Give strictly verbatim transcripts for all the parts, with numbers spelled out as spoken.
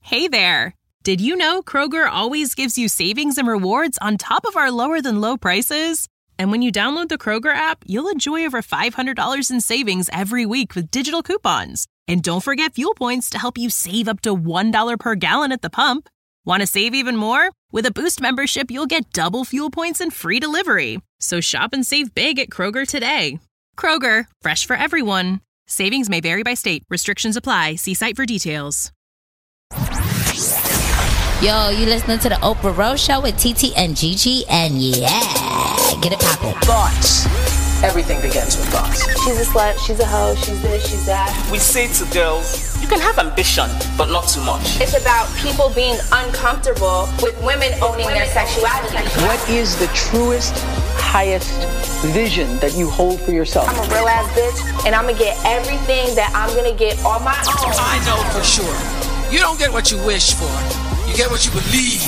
Hey there! Did you know Kroger always gives you savings and rewards on top of our lower-than-low prices? And when you download the Kroger app, you'll enjoy over five hundred dollars in savings every week with digital coupons. And don't forget fuel points to help you save up to one dollar per gallon at the pump. Want to save even more? With a Boost membership, you'll get double fuel points and free delivery. So shop and save big at Kroger today. Kroger, fresh for everyone. Savings may vary by state. Restrictions apply. See site for details. Yo, you listening to the Oprah Rose Show with T T and Gigi, and yeah, get it poppin'. Thoughts. Everything begins with thoughts. She's a slut, she's a hoe, she's this, she's that. We say to girls, you can have ambition, but not too much. It's about people being uncomfortable with women owning their sexuality. What is the truest, highest vision that you hold for yourself? I'm a real ass bitch, and I'm gonna get everything that I'm gonna get on my own. I know for sure. You don't get what you wish for. You get what you believe.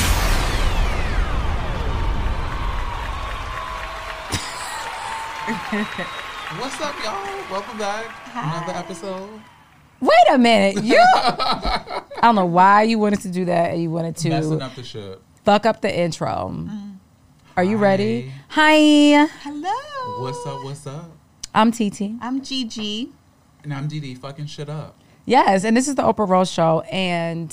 What's up, y'all? Welcome back. Hi. Another episode. Wait a minute. You I don't know why you wanted to do that and you wanted to messing up the shit. Fuck up the intro. Mm. Are you Hi. ready? Hi. Hello. What's up? What's up? I'm T T. I'm Gigi. And I'm D D. Fucking shit up. Yes, and this is the Oprah Rose Show, and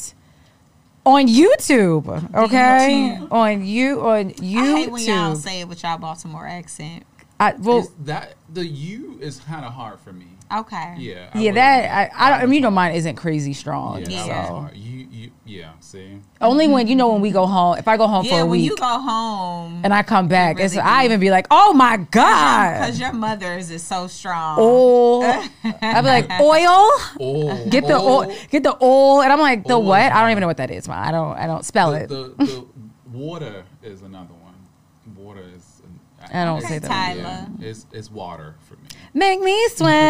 on YouTube, okay? YouTube. On you, on YouTube. I hate when y'all say it with y'all Baltimore accent. I, well, is that the U is kind of hard for me. Okay. Yeah. I yeah, that I, I don't. I mean, you know, mine isn't crazy strong. Yeah. Yeah. That So. was hard. You, you, yeah. See. Only when you know when we go home. If I go home Yeah, for a when week you go home and I come back, really it's I do. even be like, oh my god, because your mother's is so strong. oil. I'd be like oil. Oh. Get the oh. oil. Get the oil, and I'm like the Oil what? is I don't hard. even know what that is. Man. I don't. I don't spell The, it. the, the water is another one. Water is. I don't it's- say that. Tyler. Yeah, it's it's water for me. Make me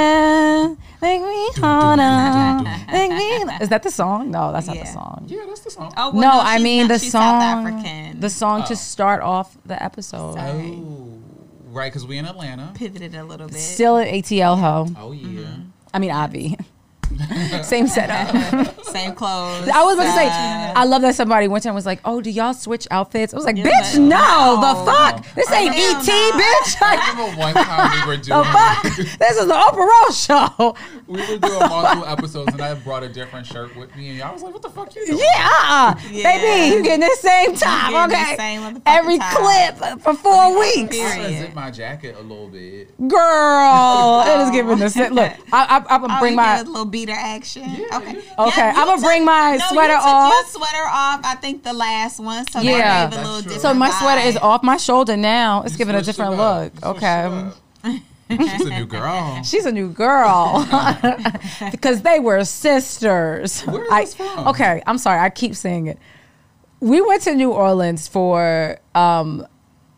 swim, make me harder, make me. Is that the song? No, that's not Yeah. the song. Yeah, that's the song. Oh, well, No, no, I she's mean not- the she's song. South African. The song Oh. to start off the episode. Oh, right, because we in Atlanta. pivoted a little bit. Still at A T L ho. Oh yeah. I mean Avi. Same setup. Same clothes. I was about to say, Uh, I love that somebody one time was like, "Oh, do y'all switch outfits?" I was like, Yeah, "Bitch, but- no, no. the fuck, this ain't Hell E T, no. bitch." I Like, remember one time we were doing. the fuck, this is the Oprah Rose Show. We were doing multiple episodes, and I brought a different shirt with me, and y'all was like, "What the fuck you doing?" Yeah, uh-uh. Yeah. Baby, you getting this same time, getting the okay? same motherfucking Every time. clip for four weeks. I Period. zip my jacket a little bit. Girl, it is giving the sit. Look, I, I, I'm gonna Oh, bring you my. did a little beater action. Yeah, okay. yeah. Okay, you I'm gonna took- bring my no, sweater you took off. Your sweater off. I think the last one. So Yeah. that gave a That's little true. different. So my sweater is vibe. off my shoulder now. It's You giving a switched different it up. look. You switched Okay. it up. She's a new girl. She's a new girl because they were sisters. Where is I, this from? Okay, I'm sorry. I keep saying it. We went to New Orleans for um,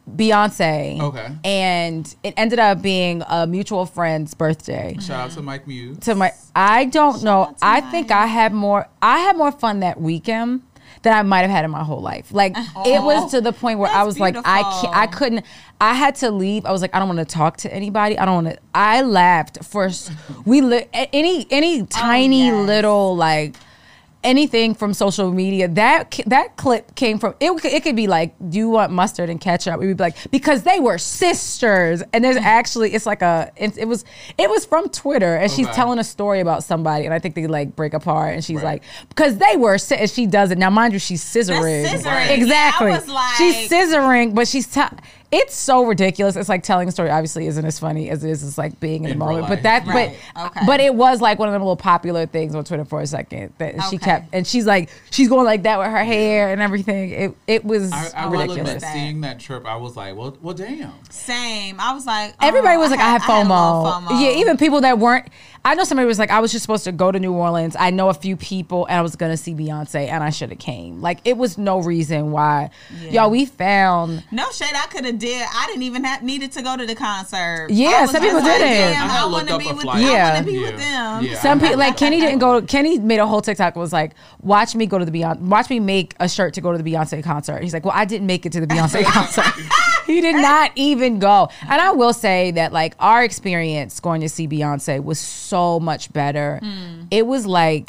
Beyonce. Okay. And it ended up being a mutual friend's birthday. Shout out to Mike Muse. To my, I don't know. out to I Mike. think I had more. I had more fun that weekend than I might have had in my whole life. Like it was to the point where I That's was like, I can't. I beautiful. couldn't. I had to leave. I was like, I don't want to talk to anybody. I don't want to. I laughed for. s- We li- a- any any tiny yes. little like. Anything from social media that ca- that clip came from it. It could be like, do you want mustard and ketchup? We would be like, because they were sisters, and there's actually it's like a it, it was it was from Twitter, and she's Okay. telling a story about somebody, and I think they like break apart, and she's Right. like, because they were si- and she does it now. Mind you, she's scissoring, That's scissoring. exactly. Yeah, I was like- she's scissoring, but she's. T- it's so ridiculous. It's like telling a story. Obviously, isn't as funny as it is. It's like being in, In the real moment, life. but that, Right. but Okay. but it was like one of them little popular things on Twitter for a second that she Okay. kept, and she's like, she's going like that with her hair and everything. It it was I, I will ridiculous. admit, seeing that trip, I was like, well, well, damn. Same. I was like, oh, Everybody was like, I had, a little FOMO. FOMO. Yeah, even people that weren't. I know somebody was like, I was just supposed to go to New Orleans. I know a few people, and I was gonna see Beyonce, and I should have came. Like it was no reason why. Yeah. Y'all, we found. No shade, I could have did. I didn't even have needed to go to the concert. Yeah, I was some just people like, didn't. Damn, I I, had want looked to up be a with. flight. I Yeah. want to be Yeah. with them. Yeah. Some I- people like Kenny didn't go. Kenny made a whole TikTok. Was like, watch me go to the Beyonce. Watch me make a shirt to go to the Beyonce concert. He's like, well, I didn't make it to the Beyonce concert. He did not even go. And I will say that like our experience going to see Beyonce was so much better. It was like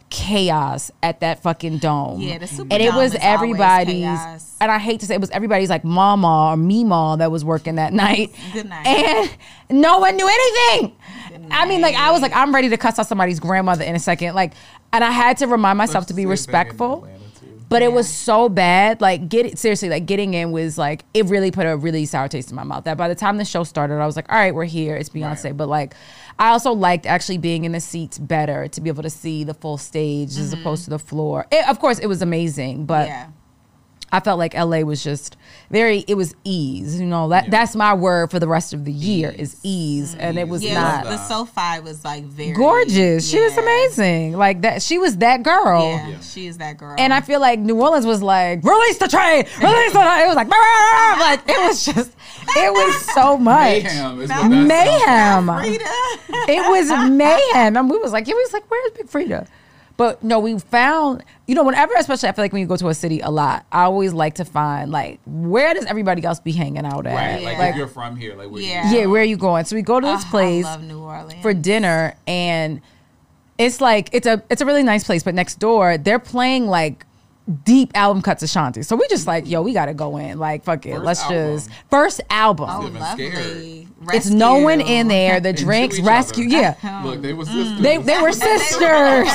chaos at that fucking dome. Yeah, the Superdome and it was is always everybody's. chaos. And I hate to say it was everybody's like mama or mima that was working that night. Good night. And no one knew anything. I mean, like I was like, I'm ready to cuss out somebody's grandmother in a second. Like, and I had to remind myself to be respectful. But it was so bad. Like, get it seriously. Like, getting in was like it really put a really sour taste in my mouth. That by the time the show started, I was like, all right, we're here. It's Beyonce. Right. But like, I also liked actually being in the seats better to be able to see the full stage mm-hmm. as opposed to the floor. It, of course, it was amazing, but. Yeah. I felt like L A was just very, it was ease. You know, that yeah. that's my word for the rest of the year ease. is ease. Mm-hmm. And it was yeah, not. The SoFi was like very. Gorgeous. Yeah. She was amazing. Like that. She was that girl. Yeah, yeah, she is that girl. And I feel like New Orleans was like, release the train, release the train. It was like, like, it was just, it was so much. Mayhem is what Mayhem. It was mayhem. And we was like, it was like, where's Big Frida? But no, we found, you know, whenever, especially I feel like when you go to a city a lot, I always like to find, like, where does everybody else be hanging out at? Right, yeah. like, like if you're from here, like, where yeah. you Yeah, where are you going? So we go to this oh, place I love New Orleans. for dinner, and it's like, it's a it's a really nice place, but next door, they're playing, like, deep album cuts Ashanti. So we just like, yo, we got to go in. Like, fuck it. First let's album. just, first album. Oh, lovely. It's no one in there. The drinks, rescue. Other. Yeah. Look, they were sisters. They, they were sisters.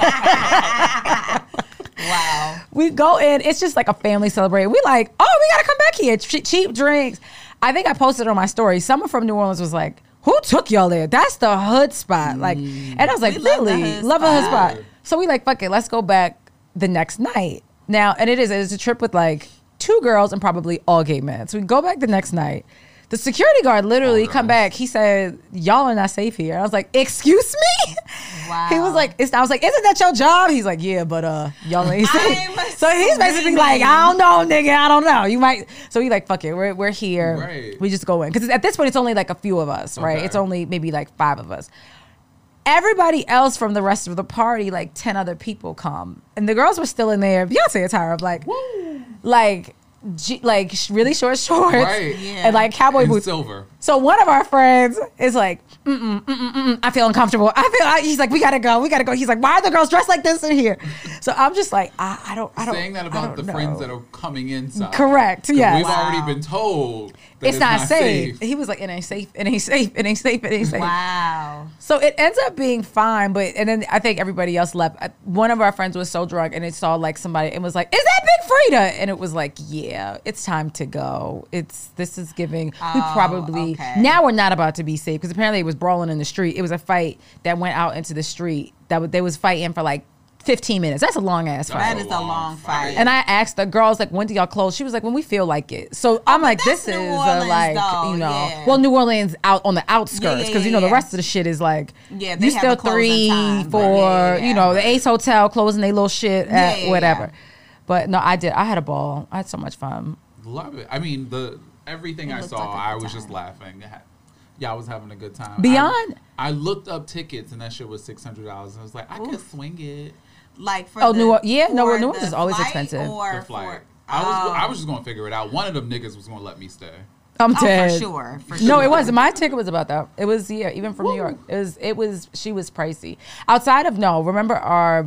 Wow. We go in. It's just like a family celebration. We like, oh, we got to come back here. Che- cheap drinks. I think I posted on my story. Someone from New Orleans was like, who took y'all there? That's the hood spot. Like, and I was like, We really? love Love the hood a hood spot. spot. So we like, fuck it. Let's go back the next night. Now, and it is, it's a trip with like two girls and probably all gay men. So we go back the next night. The security guard literally oh, come back. He said, y'all are not safe here. I was like, excuse me? Wow. He was like, it's, I was like, isn't that your job? He's like, yeah, but uh, y'all ain't safe. So he's basically like, I don't know, nigga. I don't know. You might. So he like, fuck it. We're, we're here. Right. We just go in. Because at this point, it's only like a few of us, right? Okay. It's only maybe like five of us. Everybody else from the rest of the party, like ten other people come. And the girls were still in there. Beyonce attire of like, Woo. like, G- like really short shorts right. yeah. and like cowboy and boots. Silver. So one of our friends is like, mm-mm, mm-mm, mm-mm, I feel uncomfortable. I feel. I, he's like, we gotta go. We gotta go. He's like, why are the girls dressed like this in here? So I'm just like, I, I don't. I don't. Saying that about the know. friends that are coming inside. Correct. Yeah. We've Wow. already been told that it's, it's not, not safe. safe. He was like, it ain't safe. It ain't safe. It ain't safe. It ain't safe. Wow. So it ends up being fine, but and then I think everybody else left. One of our friends was so drunk, and it saw like somebody and was like, "Is that Big Frida?" And it was like, "Yeah, it's time to go. It's this is giving. Oh, we probably okay. now we're not about to be safe because apparently it was brawling in the street. It was a fight that went out into the street that w- they was fighting for like fifteen minutes. That's a long ass fight. That is a long fight. And I asked the girls like, when do y'all close? She was like, when we feel like it. So I'm like, this New is Orleans, a, like, though, you know, yeah. well, New Orleans out on the outskirts because Yeah, yeah, you know the yeah. rest of the shit is like, Yeah, they you have still a closing three, time, four, right. Yeah, yeah, you know, yeah. the Ace Hotel closing their little shit at Yeah, yeah, whatever. yeah. But no, I did. I had a ball. I had so much fun. Love it. I mean, the everything It I looked saw, like a good I was time. just laughing. Yeah, I was having a good time. Beyond? I, I looked up tickets and that shit was six hundred dollars. I was like, I could swing it. Like for Oh, the, New Or- yeah, no, for New Orleans the is always flight expensive. Or The flight. For, I was oh. I was just gonna figure it out. One of them niggas was gonna let me stay. I'm Oh, dead. for sure. For sure. No, it wasn't. My ticket was about that. It was, yeah, even from New York. It was, it was, she was pricey. Outside of, no, remember our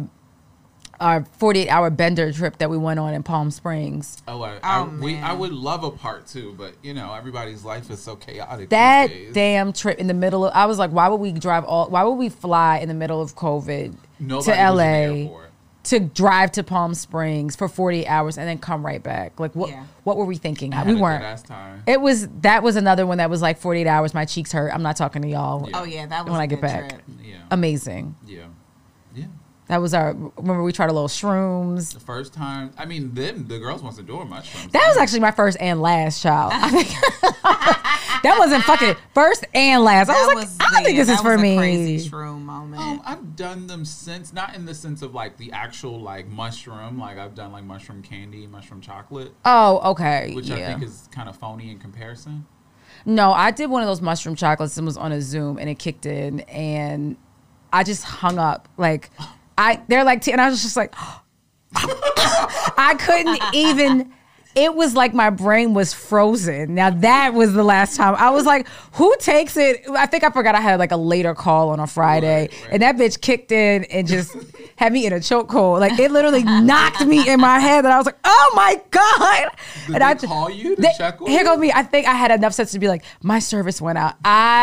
our forty-eight hour bender trip that we went on in Palm Springs? Oh, I, Oh, I, we, man. I would love a part two, but you know, everybody's life is so chaotic. That these days. damn trip in the middle of, I was like, why would we drive all, why would we fly in the middle of COVID Nobody to was in L the A airport. to drive to Palm Springs for forty-eight hours and then come right back? Like, what, Yeah. what were we thinking? I We had a weren't. good-ass time. It was, that was another one that was like forty-eight hours. My cheeks hurt. I'm not talking to y'all. Oh yeah, that was When a I get good back. trip. Yeah, Amazing. yeah, yeah. That was our, remember we tried a little shrooms. The first time, I mean, them the girls wasn't doing much. That was actually my first and last child. I think that wasn't fucking first and last. I was That like, was I don't think the- this is that for was a me. Crazy shroom moment. Um, I've done them since, not in the sense of like the actual like mushroom. Like I've done like mushroom candy, mushroom chocolate, Oh, okay. which yeah. I think is kind of phony in comparison. No, I did one of those mushroom chocolates and was on a Zoom and it kicked in and I just hung up. Like I, they're like, and I was just like, I couldn't even it was like my brain was frozen. Now that was the last time. I was like, who takes it? I think I forgot I had like a later call on a Friday. Right, right. And that bitch kicked in and just had me in a chokehold. Like it literally knocked me in my head that I was like, oh my God. Did and they I call you to they, check on Here you? goes me. I think I had enough sense to be like, my service went out.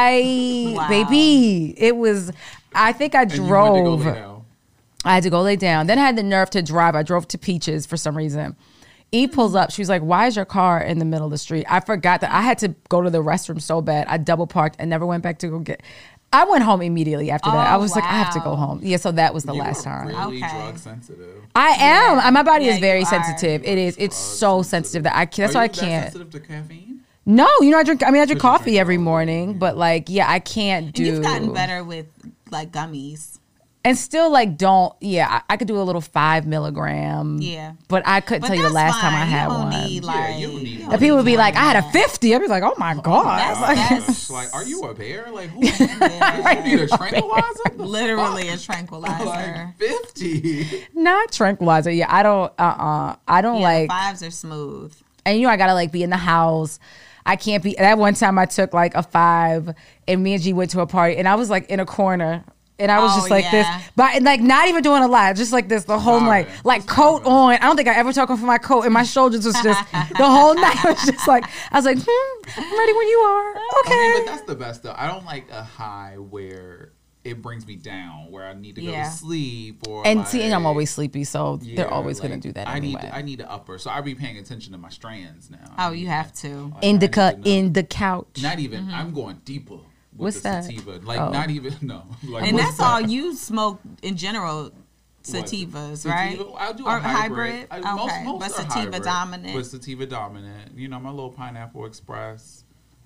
I, Wow. baby, it was, I think I And you went to drove. go lay down. I had to go lay down. Then I had the nerve to drive. I drove to Peaches for some reason. E pulls up. She was like, why is your car in the middle of the street? I forgot that I had to go to the restroom so bad. I double parked and never went back to go get. I went home immediately after that. Oh, I was like, I have to go wow. home. Yeah, so that was the You last are time. really Okay. drug sensitive. I am. Yeah. My body Yeah, is very you are. sensitive. It is. It's so sensitive that I can't. That's Are why I you that can't. sensitive to caffeine? No, you know I drink. I mean, I drink But you coffee drink every coffee. morning, but like, yeah, I can't do. And you've gotten better with like gummies. And still, like, don't. Yeah, I, I could do a little five milligram. Yeah. but I couldn't But tell you the that's last time I fine. had You don't one. need, like, Yeah, you don't need you that. And people would be need like, I had a that. fifty. I'd be like, oh my God. That's- Like, that's- Like, are you a bear? Like, who? You need a tranquilizer? Literally a Fuck. tranquilizer. Like fifty. not tranquilizer. Yeah, I don't, uh-uh. I don't Yeah, like, fives are smooth. and you know, I gotta like be in the house. I can't be, that one time I took like a five and me and G went to a party and I was like in a corner. And I was Oh, just like yeah. this, but and like not even doing a lot, just like this the whole Starving. night, like coat on. I don't think I ever took off my coat, and my shoulders was just the whole night. I was just like, I was like, hmm, I'm ready when you are. Okay. I mean, but that's the best though. I don't like a high where it brings me down, where I need to go Yeah. to sleep or and like, see, and I'm always sleepy, so yeah, they're always like, gonna do that I anyway. need I need an upper, so I be paying attention to my strands now. Oh, you have to. Like, I Indica need to know. in the couch. Not even. I'm going deeper. With What's the that? sativa. Like Oh. not even no. Like, And what's that's that? all you smoke in general, sativas, Sativa- right? I'll do a Or hybrid. I- most- okay, most but are sativa hybrid, dominant. But sativa dominant. You know, my little Pineapple Express,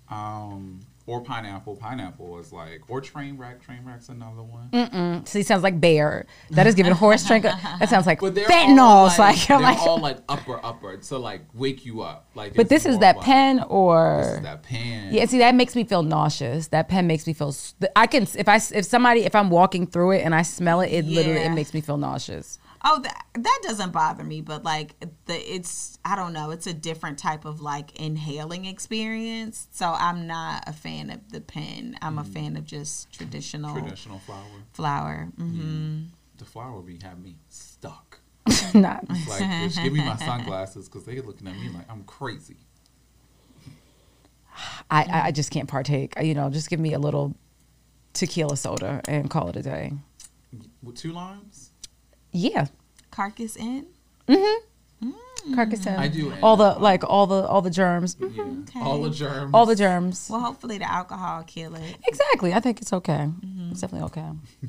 um, or pineapple. Pineapple is like, or train wreck. Train wreck's another one. Mm-mm. See, sounds like bear. That is giving horse drink. That sounds like But they're fentanyl. all It's like, like, they're I'm like, all like upper upper. So like wake you up. Like. but it's this is more that like- pen, or This is that pen. yeah. See, that makes me feel nauseous. That pen makes me feel. s- I can if I if somebody if I'm walking through it and I smell it, it literally it Yeah. makes me feel nauseous. Oh, that, that doesn't bother me, but like the it's I don't know, it's a different type of like inhaling experience. So I'm not a fan of the pen. I'm a fan of just traditional Traditional flower. flower. hmm The flower be have me stuck. Not. Like, bitch, give me my sunglasses because they looking at me like I'm crazy. I, I I just can't partake. You know, just give me a little tequila soda and call it a day. With two limes? Yeah, Carcass Inn. carcass. I do. All the like all the all the germs. Yeah. Okay. All the germs. All the germs. Well, hopefully the alcohol kill it. Exactly. I think it's okay. It's definitely okay.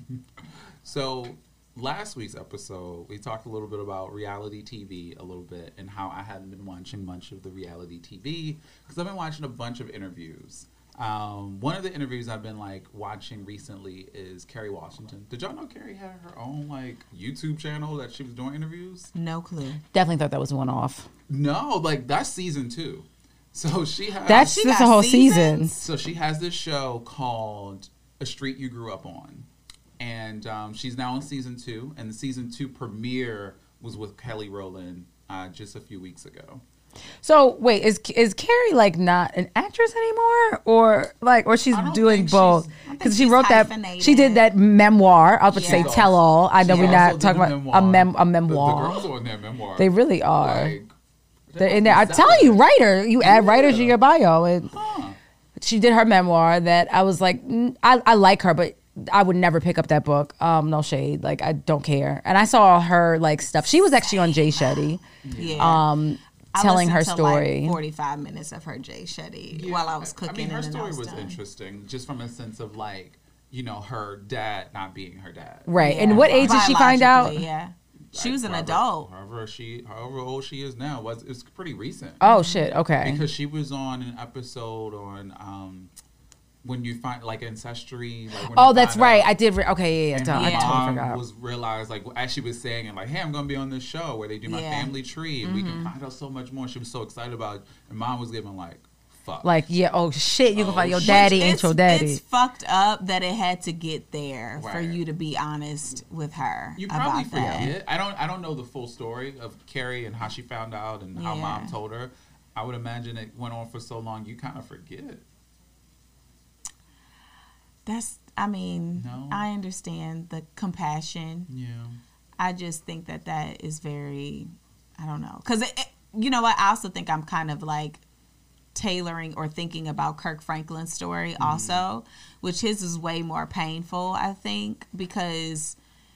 So last week's episode, we talked a little bit about reality T V a little bit and how I hadn't been watching much of the reality T V because I've been watching a bunch of interviews. Um, one of the interviews I've been like watching recently is Kerry Washington. Did y'all know Kerry had her own like YouTube channel that she was doing interviews? No clue. Definitely thought that was one off. No, like that's season two. So she has That's she just got a whole seasons? season. So she has this show called A Street You Grew Up On. And um, she's now in season two. And the season two premiere was with Kelly Rowland uh, just a few weeks ago. So wait, is is Carrie like not an actress anymore, or like, or she's I don't doing think she's- both? I think Because she she's wrote that, hyphenated. she did that memoir. I was about to say Yeah. tell all. I know She we're also not did talking a about memoir. a mem a The, the memoir. girls on that memoir. They really are. Like, They're in there. I'm telling you, writer. You add writers to your bio, and huh. she did her memoir. That I was like, mm, I I like her, but I would never pick up that book. Um, no shade. Like I don't care. And I saw her like stuff. She was actually on Jay Shetty. Yeah. Um, I telling her listened to, like, story. forty-five minutes of her Jay Shetty Yeah, while I was cooking. I mean, her and then I story was was done. interesting, just from a sense of like, you know, her dad not being her dad. Right. Yeah. And what age did she find out? Biologically, Yeah. She Like, was an however- adult. However she, however old she is now, was it's pretty recent. Oh shit. Okay. Because she was on an episode on um, when you find like ancestry. Like when Oh, you that's find right. out- I did. Re- okay, yeah, yeah. And duh, her I totally mom forgot. was realized like as she was saying it, like, hey, I'm gonna be on this show where they do my Yeah. family tree and we can find out so much more. She was so excited about it. And mom was giving like fucked. Like, yeah, oh shit, you Oh, can find your shit. daddy Which ain't it's, your daddy. It's fucked up that it had to get there for Right. you to be honest with her You probably about that. forget. I don't. I don't know the full story of Carrie and how she found out and how Yeah. mom told her. I would imagine it went on for so long, you kind of forget. That's, I mean, No. I understand the compassion. Yeah. I just think that that is very, I don't know. Because, you know what? I also think I'm kind of like tailoring or thinking about Kirk Franklin's story Mm-hmm. also, which his is way more painful, I think, because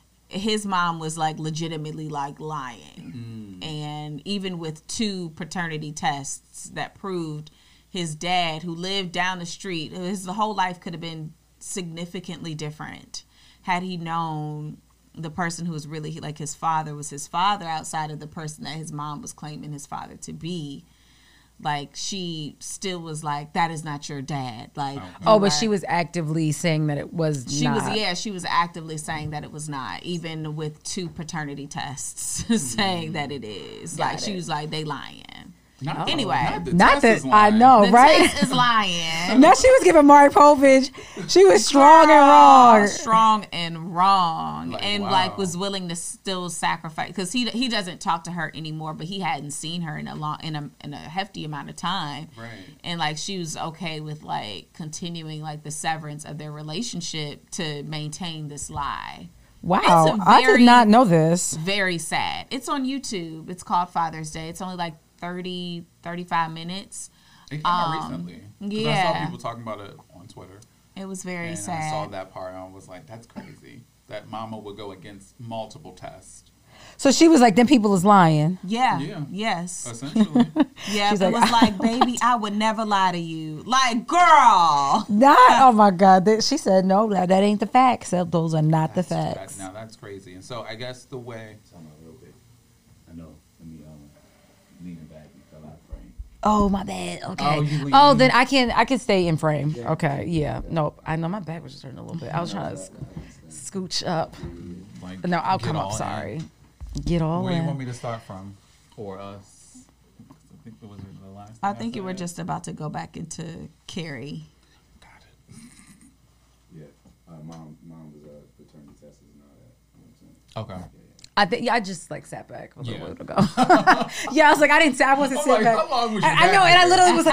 his mom was like legitimately like lying. Mm. And even with two paternity tests that proved his dad, who lived down the street, his whole life could have been significantly different had he known the person who was really like his father was his father outside of the person that his mom was claiming his father to be. Like, she still was like, that is not your dad. Like, Oh, you but are- she was actively saying that it was she not. was, yeah, she was actively saying that it was not, even with two paternity tests saying that it is. Like, she was like, they lying. Not, Anyway. not, the Not test that is I lying. know, The right? test is lying. Now she was giving Maury Povich. She was strong and wrong. Strong and wrong, Like, and wow. like was willing to still sacrifice because he he doesn't talk to her anymore, but he hadn't seen her in a long in a in a hefty amount of time, Right. and like she was okay with like continuing like the severance of their relationship to maintain this lie. Wow, It's a I did very- not know this. Very sad. It's on YouTube. It's called Father's Day. It's only like thirty, thirty-five minutes. It came out Um, recently. 'Cause I yeah. saw people talking about it on Twitter. It was very And sad. I saw that part and I was like, that's crazy. That mama would go against multiple tests. So she was like, them people is lying. Yeah. Yeah. Yes. Essentially. Yeah. She's It like, was like, baby, I would never lie to you. Like, girl. Not, oh my God. That- She said, no, that, that ain't the facts. That- Those are not the That- facts. now that's crazy. And so I guess the way. Time out real quick. I know. Let me um, leaning back and fell out frame. Oh, my bad. Okay. Oh, you lean Oh, in. then I can I can stay in frame. Okay. Yeah. Nope. I know my back was just turning a little bit. I was trying to sc- scooch up. Like, No, I'll get come all up. in. Sorry. Get all Where do you in. want me to start from? Or us? I think it was the last I thing think you were said. just about to go back into Carrie. Got it. Yeah. Uh, mom, mom was a uh, paternity test and all that. You know what I'm saying? Okay. I think yeah, I just like sat back a little Yeah. bit ago. Yeah, I was like, I didn't. I wasn't I'm sitting like, back. how long was you I, I back know, and I there? literally was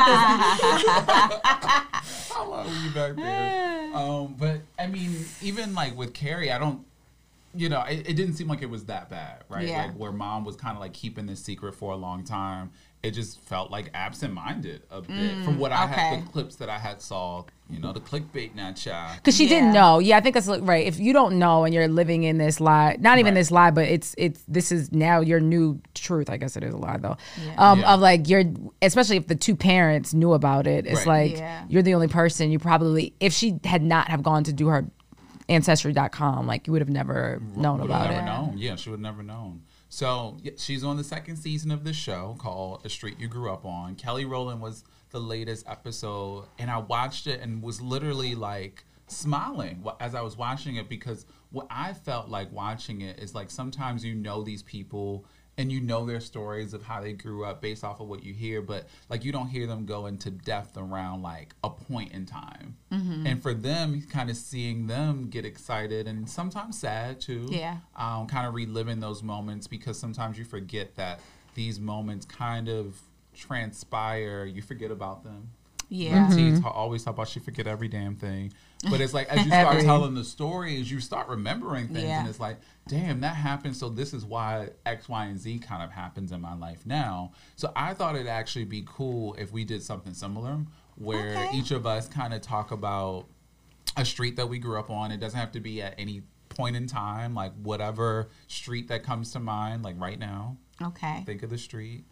like this. How long were you back there? Um, but I mean, even like with Carrie, I don't, you know, it, it didn't seem like it was that bad, right? Yeah. Like where mom was kind of like keeping this secret for a long time. It just felt like absent-minded a bit from what I had, okay. the clips that I had saw, you know, the clickbait now, child. Because she didn't Yeah. know. Yeah, I think that's like, right. If you don't know and you're living in this lie, not even Right. this lie, but it's it's this is now your new truth. I guess it is a lie though. Um, Yeah. Of like you're, especially if the two parents knew about it, it's Right. like Yeah. you're the only person. You probably, if she had not have gone to do her ancestry dot com, like you would have never known Would about have never it. known. Yeah, she would have never known. So yeah, she's on the second season of this show called A Street You Grew Up On. Kelly Rowland was the latest episode, and I watched it and was literally like smiling wh- as I was watching it, because what I felt like watching it is like sometimes you know these people and you know their stories of how they grew up based off of what you hear, but like you don't hear them go into depth around like a point in time. And for them, kind of seeing them get excited and sometimes sad too. Yeah. Um, kind of reliving those moments, because sometimes you forget that these moments kind of transpire. You forget about them. Yeah. Like T ta- always talk about she forget every damn thing. But it's like as you start Every- telling the stories, you start remembering things, Yeah. and it's like, damn, that happened. So this is why X, Y, and Z kind of happens in my life now. So I thought it'd actually be cool if we did something similar, where Okay. each of us kind of talk about a street that we grew up on. It doesn't have to be at any point in time, like whatever street that comes to mind, like right now. Okay. Think of the street.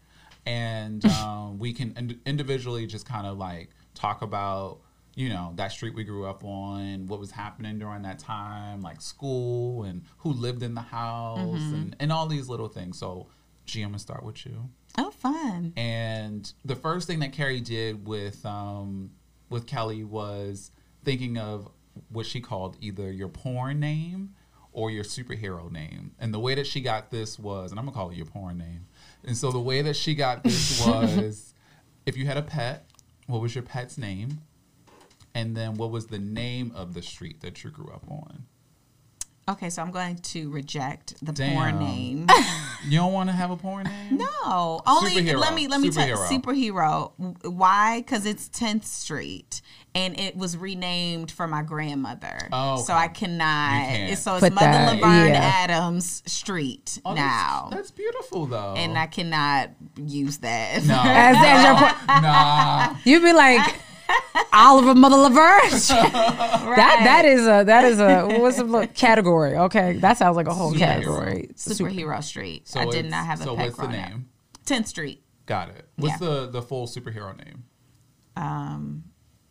And um, we can ind- individually just kind of like talk about, you know, that street we grew up on, what was happening during that time, like school and who lived in the house and, and all these little things. So, G, I'm going to start with you. Oh, fun. And the first thing that Carrie did with um, with Kelly was thinking of what she called either your porn name or your superhero name. And the way that she got this was, and I'm going to call it your porn name. And so the way that she got this was, if you had a pet, What was your pet's name? And then what was the name of the street that you grew up on? Okay, so I'm going to reject the Damn. porn name. You don't want to have a porn name? No, only Superhero. let me let me tell you, Superhero. superhero. Why? Because it's tenth Street, and it was renamed for my grandmother. Oh, okay. So I cannot. You can't. It's, so it's Put Mother that, Laverne yeah. Adams Street Oh, now, That's, that's beautiful, though. and I cannot use that. No. As, as your point, Nah. you'd be like Oliver Mother Laverne. That that is a that is a what's the look, category? Okay, that sounds like a whole Superhero. category. Superhero Street. So I did it's- not have a So pet what's the growing up. name? tenth Street. Got it. What's Yeah. the, the full superhero name? Um,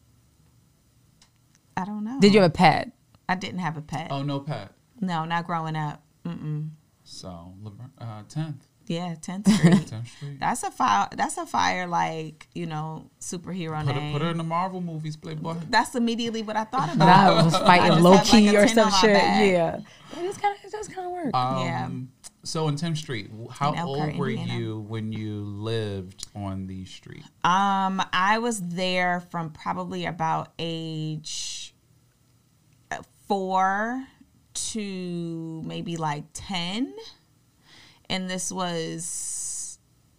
I don't know. Did you have a pet? I didn't have a pet. Oh, no pet. No, not growing up. Mm-mm. So, Laverne- uh, tenth. Yeah, tenth Street. tenth Street. That's a fire. That's a fire, like, you know, superhero Put name. her, put her in the Marvel movies, Playboy. That's immediately what I thought But I about. was I fighting just low have, key like, a or tin some on my shit. back. Yeah, it does kind of it does kind of work. Um, Yeah. So in tenth Street, how In Elkhart, old were Indiana. you when you lived on the street? Um, I was there from probably about age four to maybe like ten, and this was,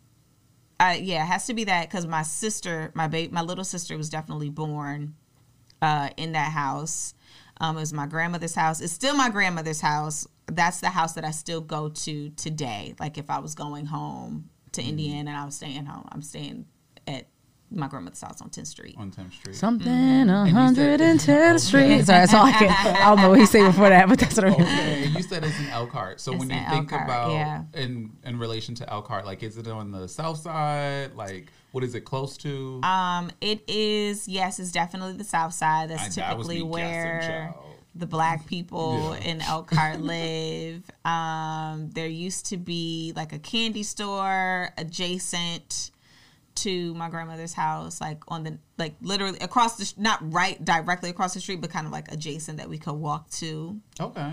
uh, yeah, it has to be that because my sister, my baby, my little sister was definitely born uh, in that house. Um, it was my grandmother's house. It's still my grandmother's house. That's the house that I still go to today. Like if I was going home to Indiana and I was staying home, I'm staying at my grandmother's house on tenth Street. On tenth Street. Something And a you hundred said- and ten Okay. Street. Sorry, that's all I can. I don't know what he said before that, but that's what I mean. Okay, you said it's in Elkhart. So It's when you in think Elkhart, about yeah. in in relation to Elkhart, like is it on the south side? Like what is it close to? Um, it is, yes, it's definitely the south side. That's I- that was typically me where guessing, child. the black people Yeah. in Elkhart live. Um, there used to be like a candy store adjacent to my grandmother's house, like on the, like literally across the, not right directly across the street, but kind of like adjacent that we could walk to. Okay.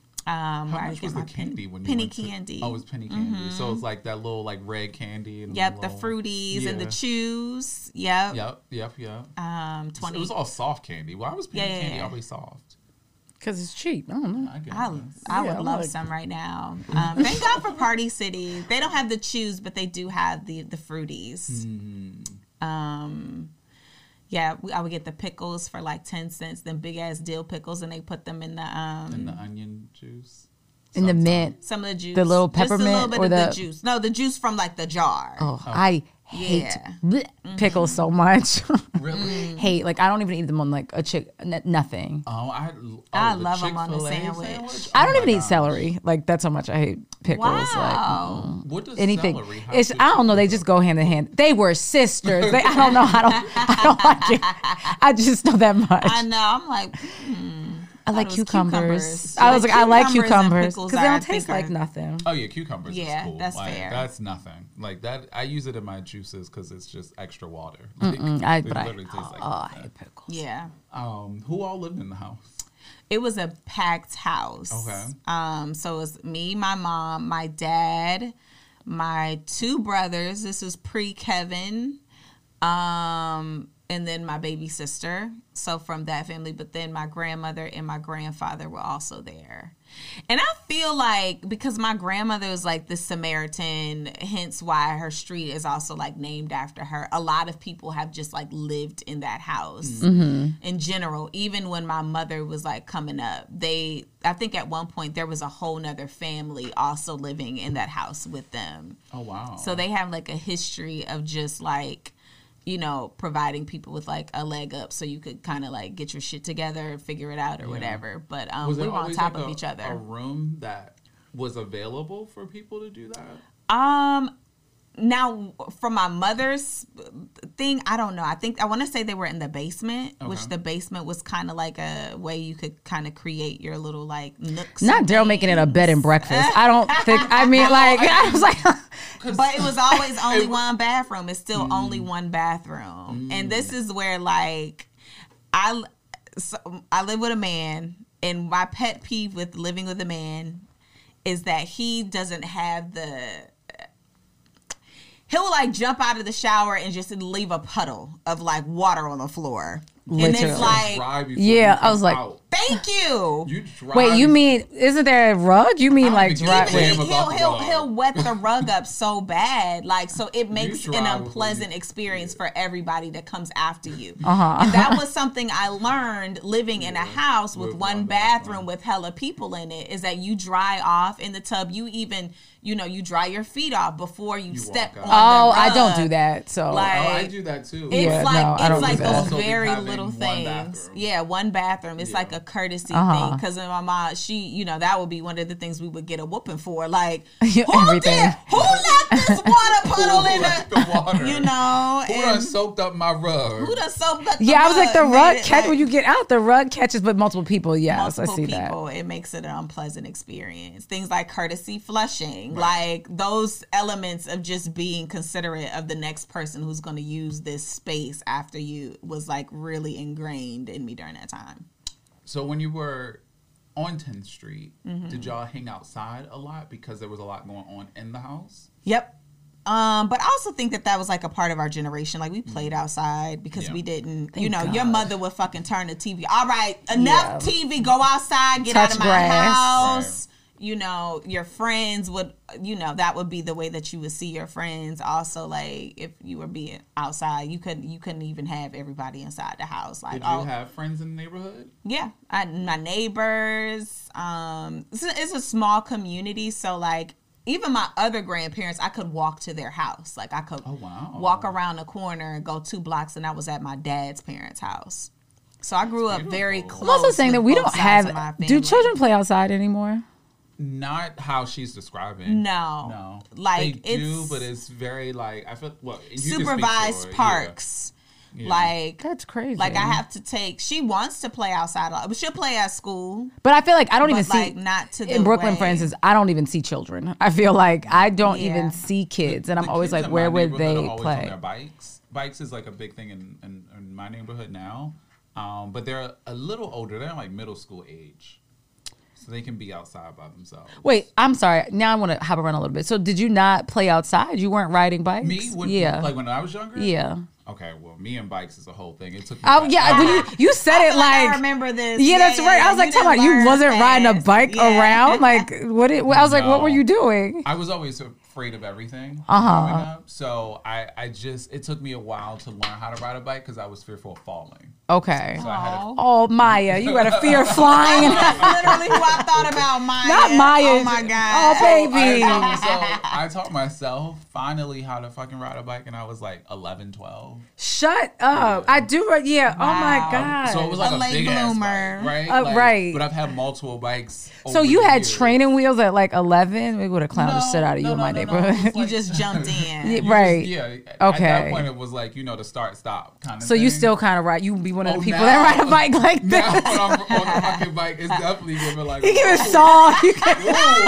Um, How where I much get was the my pen- candy when you penny went to- candy? Oh, it was penny candy. So it's like that little like red candy and Yep, the little- fruities and the Yeah. chews. Yep. Yep, yep, yep. Um, twenty. It was all soft candy. Why was penny Yeah, yeah, candy yeah. always soft? Because it's cheap. I don't know. I guess. I, I Yeah, would I'm love like- some right now. Um, thank God for Party City. They don't have the chews, but they do have the the fruities. Mm. Um, yeah, we, I would get the pickles for like ten cents. Them big ass dill pickles, and they put them in the um And the onion juice. In the mint. some of the juice, The little just a little peppermint bit or of the, the- juice. No, the juice from like the jar. Oh, I hate Yeah. bleh, pickles so much. Really? Hate like I don't even eat them on like a chick. N- nothing. Oh, I, oh, I the love 'em on the Chick-fil-A sandwich. I Oh don't my even eat gosh. celery. Like that's how much I hate pickles. Wow. Like mm, What does anything. celery have It's to I don't know. do They with just go hand in hand. They were sisters. They, I don't know. I don't. I don't like it. I just know that much. I know. I'm like, hmm. I like it was cucumbers. cucumbers. I was like, I like Cucumbers and cucumbers pickles because they I don't taste think like are- nothing. Oh yeah, cucumbers Yeah, is cool. that's Like, fair. That's nothing. Like that, I use it in my juices because it's just extra water. Like, Mm-mm, I, it but I, literally tastes like oh, I that. hate pickles. Yeah. Um, who all lived in the house? It was a packed house. Okay. Um, so it was me, my mom, my dad, my two brothers. This was pre-Kevin. Um, and then my baby sister. So from that family, but then my grandmother and my grandfather were also there. And I feel like because my grandmother was like the Samaritan, hence why her street is also like named after her. A lot of people have just like lived in that house Mm-hmm. in general. Even when my mother was like coming up, they, I think at one point there was a whole nother family also living in that house with them. Oh wow. So they have like a history of just like, you know, providing people with like a leg up so you could kind of like get your shit together, figure it out or Yeah. whatever. But um, Was we there were on always, top like, of a- each other. A room that was available for people to do that. Um, now from my mother's thing, I don't know. I think I want to say they were in the basement, which Okay. the basement was kind of like a way you could kind of create your little like nooks. Not and Daryl making it a things. bed and breakfast. I don't think. I mean, like I was like, But it was always only one bathroom. It's still only one bathroom, and this is where like I so, I live with a man, and my pet peeve with living with a man is that he doesn't have the he'll like jump out of the shower and just leave a puddle of like water on the floor. Literally. And it's like, yeah, I was like, out. thank you. You drive. Wait, you mean, isn't there a rug? You mean like dry? He, he'll, he'll, he'll wet the rug up so bad. Like, so it makes an unpleasant experience for everybody that comes after you. Uh-huh. And that was something I learned living in a house with, with one bathroom with hella people in it, is that you dry off in the tub. You even, you know, you dry your feet off before you, you step on the Oh, rug. I don't do that. So like, oh, I do that too. It's yeah, like, no, it's I don't like do that. those very having little one things. bathroom. Yeah, one bathroom. It's yeah. like a courtesy uh-huh. thing. Because my mom, she, you know, that would be one of the things we would get a whooping for. Like, who Everything. did? Who let this water puddle who in let the, the water? You know, who done soaked up my rug? Who done soaked up? The yeah, rug? I was like, the rug catch like, when you get out. The rug catches with multiple people. Yes, multiple I see people, that. It makes it an unpleasant experience. Things like courtesy flushing, right. like those elements of just being considerate of the next person who's going to use this space after you was like really ingrained in me during that time. So when you were on tenth Street, mm-hmm. did y'all hang outside a lot because there was a lot going on in the house? Yep. Um, but I also think that that was like a part of our generation. Like we played outside because yeah. we didn't, Thank you know, God. Your mother would fucking turn the T V. All right, enough yeah. T V, go outside, get Touch out of my grass. house. Right. You know, your friends would, you know, that would be the way that you would see your friends. Also, like if you were being outside, you couldn't, you couldn't even have everybody inside the house. Like, did you oh, have friends in the neighborhood? Yeah, I, my neighbors. Um, it's a, it's a small community, so like even my other grandparents, I could walk to their house. Like I could oh, wow. walk around the corner and go two blocks, and I was at my dad's parents' house. So I grew up very close. I'm also saying that we don't have. Do children play outside anymore? Not how she's describing. No, no, like they it's do, but it's very like I feel. Well, you supervised parks. Yeah. Yeah. Like that's crazy. Like I have to take. She wants to play outside, but she'll play at school. But I feel like I don't even like see not to the in Brooklyn, way. for instance. I don't even see children. I feel like I don't yeah. even see kids, and the, I'm always like, where would they are play? On their bikes. Bikes is like a big thing in, in, in my neighborhood now, um, but they're a little older. They're like middle school age. So they can be outside by themselves. Wait, I'm sorry. Now I want to hop around a little bit. So did you not play outside? You weren't riding bikes? Me? When, yeah. Like when I was younger? Yeah. Okay, well, me and bikes is a whole thing. It took me Oh, back. yeah. When you, you said it like. I remember this. Yeah, yeah that's yeah, right. yeah. I was like, you talking about you wasn't fast. riding a bike yeah. around? Like, what? It, I was like, No. what were you doing? I was always afraid of everything Uh-huh. growing up. So I, I just, it took me a while to learn how to ride a bike because I was fearful of falling. Okay. So I had to, Oh, Maya, you got a fear of flying. That's literally who I thought about, Maya. Not Maya. Oh, my God. Oh, baby. I taught, so I taught myself finally how to fucking ride a bike, and I was like eleven, twelve. Shut up. I do. Yeah. Wow. Oh, my God. So it was like A a, late big ass bloomer. bike, right? Uh, Like, right. But I've had multiple bikes. So over you the had years. training wheels at like eleven? We would have clowned the No, shit out of you no, in no, my no, no. neighborhood. It was You like- just jumped in. Yeah, You right. Just, yeah. At Okay. that point, it was like, you know, the start stop kind of So thing. you still kind of ride. You would be one of the Oh, people now- that ride a bike like Now this. when I'm on a fucking bike, it's definitely giving like. You give it "Whoa." song. You can-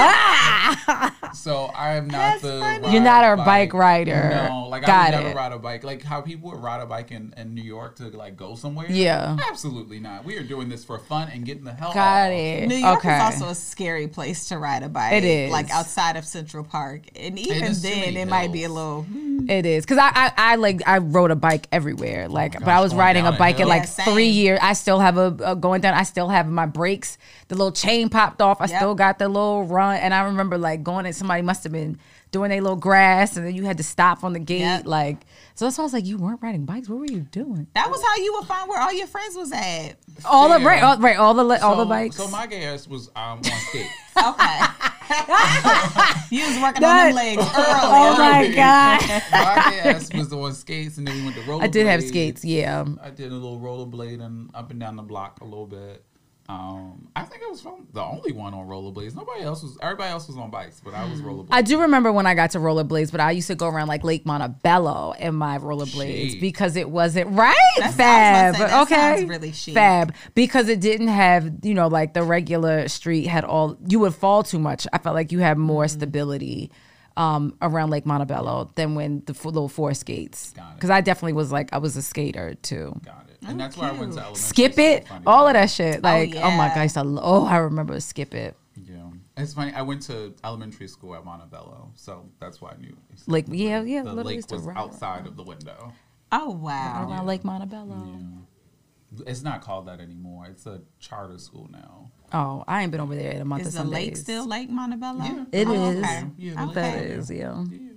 So I am not the. ride You're not a bike rider. No, like Got I would it. never ride a bike. Like how people would ride a bike in, in New York to like go somewhere. Yeah. Absolutely not. We are doing this for fun and getting the hell Got off. it. New York okay. is also a scary place to ride a bike. It is. Like outside of Central Park. And even is too then, many it might be a hills. little. It is because I, I I like I rode a bike everywhere. Like, Oh my but I gosh, was going riding a down a bike at hill. like Yeah, same. three years. I still have a, a going down. I still have my brakes. The little chain popped off. I Yep. still got the little run. And I remember like going and somebody must have been doing their little grass, and then you had to stop on the gate. Yep. Like, so that's why I was like, you weren't riding bikes. What were you doing? That was how you would find where all your friends was at. All the Yeah. right, all, right, all the li- all the So- bikes. So my gay ass was um, on skate. Okay. You was working That- on them legs early. oh my god! My gay ass was on skates, and then we went to rollerblades. I did have skates. Yeah. I did a little rollerblade and up and down the block a little bit. Um, I think I was from the only one on rollerblades. Nobody else was. Everybody else was on bikes, but I was rollerblading. I do remember when I got to rollerblades, but I used to go around like Lake Montebello in my rollerblades Chic. because it wasn't right. That's- Fab, I was about to say, that okay, sounds really chic. Fab, because it didn't have, you know, like the regular street had all. You would fall too much. I felt like you had more Mm-hmm. stability um, around Lake Montebello than when the f- little four skates. Got it. Because I definitely was like I was a skater too. Got it. And that's why I went to elementary Skip school. it, Funny all thing. of that shit. Like, oh, my yeah. god, I used to, oh, I remember Skip It. Yeah. It's funny. I went to elementary school at Montebello, so that's why I knew. Lake, yeah, yeah. The literally lake used to was ride outside of the window. Oh wow! Around Lake Montebello. Yeah. It's not called that anymore. It's a charter school now. Oh, I ain't been over there in a month. Is or the some lake days. still Lake Montebello? Yeah, it oh, is. Okay. Yeah, okay. That is, yeah. yeah.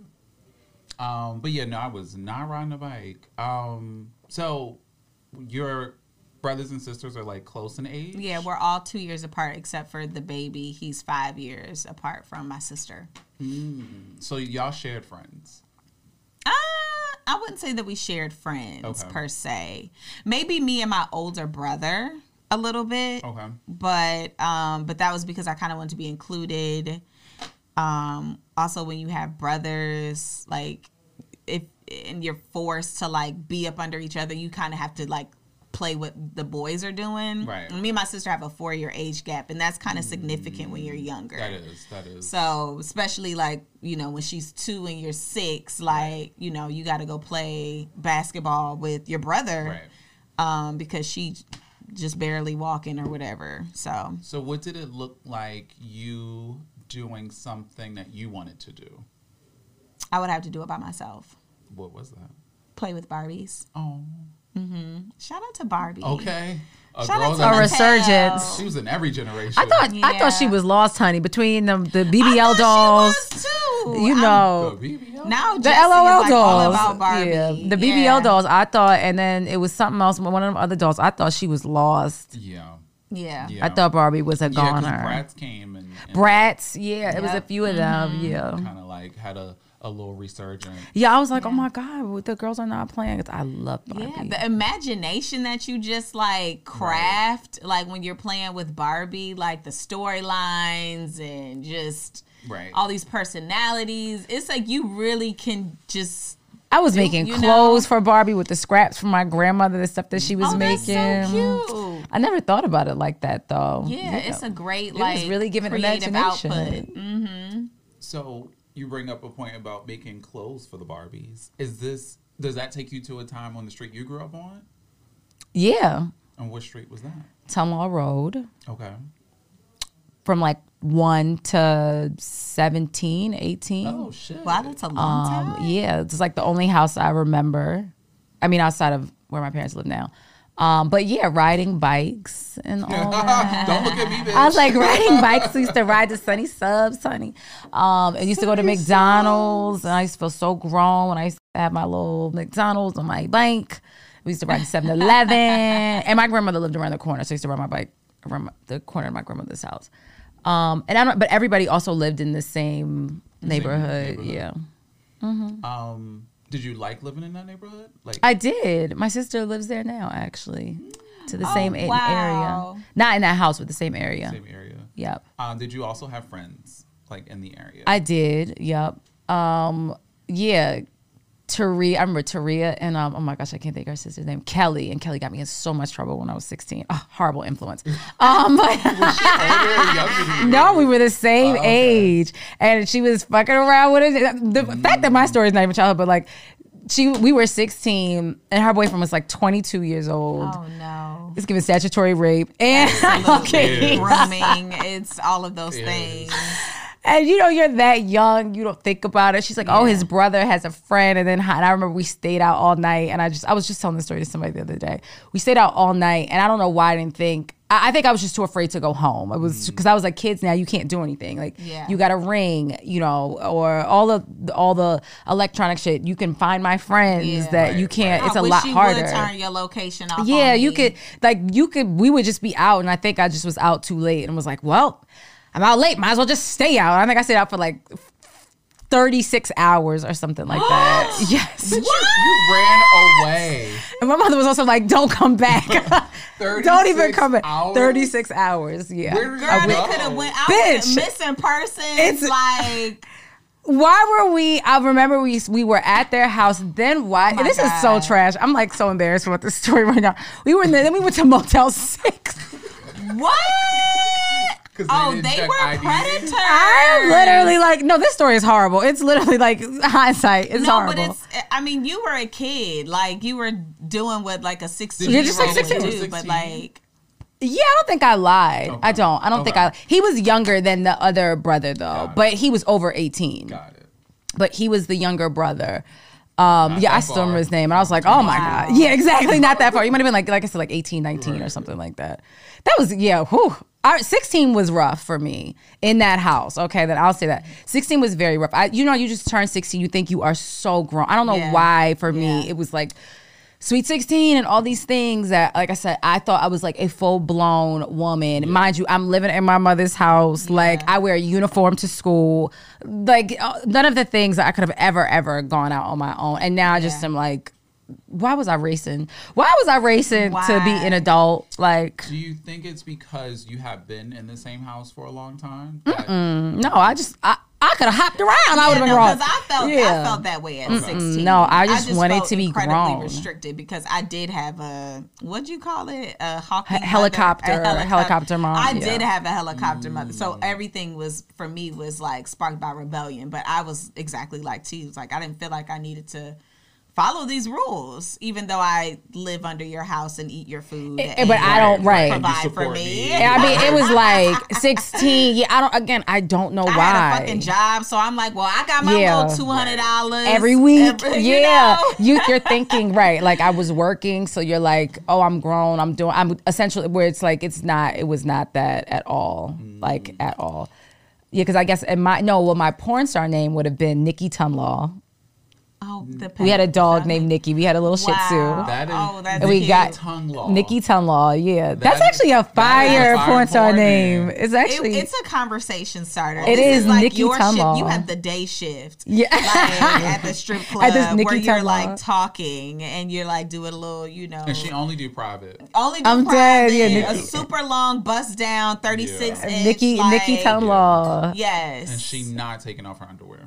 Um, but yeah, no, I was not riding a bike. Um, so your brothers and sisters are like close in age? Yeah, we're all two years apart except for the baby. He's five years apart from my sister. Mm. So y'all shared friends? Uh, I wouldn't say that we shared friends Okay. per se. Maybe me and my older brother a little bit. Okay. But um, but that was because I kind of wanted to be included. Um, also, when you have brothers, like if and you're forced to like be up under each other, you kind of have to like play what the boys are doing. Right. And me and my sister have a four year age gap, and that's kind of significant when you're younger. That is, that is. So especially like, you know, when she's two and you're six, like, you know, you got to go play basketball with your brother, Right. um, because she just barely walking or whatever. So. So what did it look like you doing something that you wanted to do? I would have to do it by myself. What was that? Play with Barbies. Oh. Mm-hmm. Shout out to Barbie. Okay. A Shout girl out to that A resurgence. she was in every generation. I thought I Yeah. thought she was lost, honey, between the the B B L I thought dolls. she was too. You I'm- know, The B B L? Now the Jessie L O L is like all dolls. about Barbie. Yeah, the B B L Yeah. dolls. I thought, and then it was something else. One of them other dolls. I thought she was lost. Yeah. Yeah. Yeah. I thought Barbie was a Yeah, 'cause goner. Bratz came and, and Bratz, yeah, it was a Yep. few of them. Yeah, kind of like had a, a little resurgence. yeah. I was like, oh my god, the girls are not playing. 'Cause I love Barbie. Yeah, the imagination that you just like craft, like when you're playing with Barbie, like the storylines and just Right. all these personalities. It's like you really can just. I was You- making you clothes know? for Barbie with the scraps from my grandmother, the stuff that she was Oh, that's making. so cute. I never thought about it like that though. Yeah, it's a great was like really giving creative imagination. output. Mm-hmm. So you bring up a point about making clothes for the Barbies. Is this, does that take you to a time on the street you grew up on? Yeah, And what street was that? Tunlaw Road. Okay. From like one to seventeen, eighteen. Oh, shit. Wow, that's a long Um, time. yeah, it's like the only house I remember. I mean, outside of where my parents live now. Um, but yeah, riding bikes and all that. Don't look at me, bitch. I was like riding bikes. We used to ride to Sunny Subs, Sunny. Um, I used to go to McDonald's, and I used to feel so grown when I used to have my little McDonald's on my bike. We used to ride to seven eleven, and my grandmother lived around the corner, so I used to ride my bike around my, the corner of my grandmother's house. Um, and I don't, but everybody also lived in the same neighborhood. neighborhood. Yeah, Um, did you like living in that neighborhood? Like, I did. My sister lives there now, actually, to the Oh, same a- wow. area. Not in that house, but the same area. same area. Yep. Um, did you also have friends like in the area? I did. Yep. Um, yeah. Taria, I remember Taria and um, oh my gosh, I can't think of her sister's name. Kelly, and Kelly got me in so much trouble when I was sixteen. Oh, horrible influence. Um, but Was she older or younger than you? no, we were the same Oh, okay. age, and she was fucking around with it. The fact that my story is not even childhood, but like she, we were sixteen, and her boyfriend was like twenty-two years old. Oh no. It's giving statutory rape, and okay. Grooming, it's all of those It things. And you know, you're that young, you don't think about it. She's like, oh, his brother has a friend. And then and I remember we stayed out all night. And I just, I was just telling the story to somebody the other day. We stayed out all night. And I don't know why I didn't think, I, I think I was just too afraid to go home. It was because I was like, kids now, you can't do anything. Like, Yeah. you got a ring, you know, or all the all the electronic shit. You can find my friends Yeah. that Right, you can't, I it's a wish lot you harder. would turn your location off. Yeah, on you me. could, like, you could, we would just be out. And I think I just was out too late and was like, well, I'm out late. Might as well just stay out. I think I stayed out for like thirty-six hours or something like that. Yes. You, you ran away. And my mother was also like, don't come back. Don't even thirty-six come back. hours? thirty-six hours. Yeah. Where did Girl, I they go? could have went out Bitch. with missing persons. It's- like Why were we, I remember we we were at their house. Then why? my this is so God. trash. I'm like so embarrassed about this story right now. We were in there, then we went to Motel six. what? 'Cause they Oh, didn't they check were I D. predators. I'm literally like, no, this story is horrible. It's literally like hindsight. It's no, horrible. but it's. I mean, you were a kid. Like you were doing what like a sixteen You're year just old like would sixteen. do. But sixteen. like, Yeah, I don't think I lied. Okay. I don't. I don't Okay. think I. He was younger than the other brother though, Got but it. he was over eighteen. Got it. But he was the younger brother. Um, Not yeah, that I still remember far. his name, and I was like, "Oh my Wow. god, yeah, exactly, not that far." He might have been like, like I said, like eighteen, nineteen, or Right. something like that. That was yeah. Whew. I, sixteen was rough for me in that house. Okay, then I'll say that sixteen was very rough. I, you know, you just turned sixteen, you think you are so grown. I don't know Yeah. why. For me, Yeah. it was like sweet sixteen and all these things that, like I said, I thought I was like a full blown woman. Mind you, I'm living in my mother's house. Like I wear a uniform to school. Like uh, none of the things that I could have ever, ever gone out on my own. And now I just Yeah. am like, why was I racing? Why was I racing to be Why? an adult? Like, Do you think it's because you have been in the same house for a long time? That- no, I just, I, I could have hopped around. I would have Yeah, been no, wrong. 'cause I felt I Yeah. felt that way at sixteen. No, I just wanted felt to be incredibly grown. restricted because I did have a what'd you call it a hockey He- mother? helicopter- A helicopter mom, I yeah. did have a helicopter mother, so everything was for me was like sparked by rebellion. But I was exactly like T. It was like I didn't feel like I needed to follow these rules, even though I live under your house and eat your food. Eh, and but I don't- right. provide You for support me. me. Yeah, I mean, it was like sixteen. Yeah, I don't. Again, I don't know I why. had a fucking job, so I'm like, well, I got my Yeah. little two hundred dollars Every week, every- you yeah, know? you, you're thinking right. Like I was working, so you're like, oh, I'm grown. I'm doing. I'm essentially where it's like it's not. It was not that at all. Like at all. Yeah, because I guess in my no, well, my porn star name would have been Nikki Tunlaw. Oh, the We had a dog named Nikki. We had a little Shih Tzu. Wow. That is Oh, that's And we cute. got tongue law. Nikki Tunlaw. Yeah, that's That- actually a that is a fire fire porn star porn name. name. It's It- actually it's a conversation starter. It This is like Nikki your shift. Tunlaw. You have the day shift. Yeah. Like at the strip club At this Nikki where you're Tunlaw. like talking and you're like doing a little, you know. And she only do private. only do I'm private, dead, yeah, a Nikki. super long bust down, thirty-six Yeah. inch. Nikki like, Nikki Tunlaw. Yes. And she not taking off her underwear.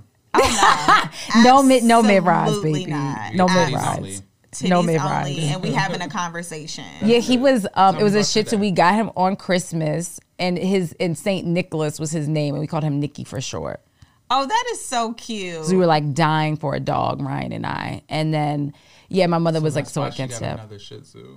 Oh, No mid no mid rise, Absolutely baby. not. No Titties mid only. rise. Titties No mid only, rise. and we having a conversation. Yeah, he was. Um, Tell it was me a about Shih your Tzu. dad. We got him on Christmas, and his and Saint Nicholas was his name, and we called him Nicky for short. Oh, that is so cute. So we were like dying for a dog, Ryan and I. And then, yeah, my mother was like That's so why she against got him. another Shih Tzu.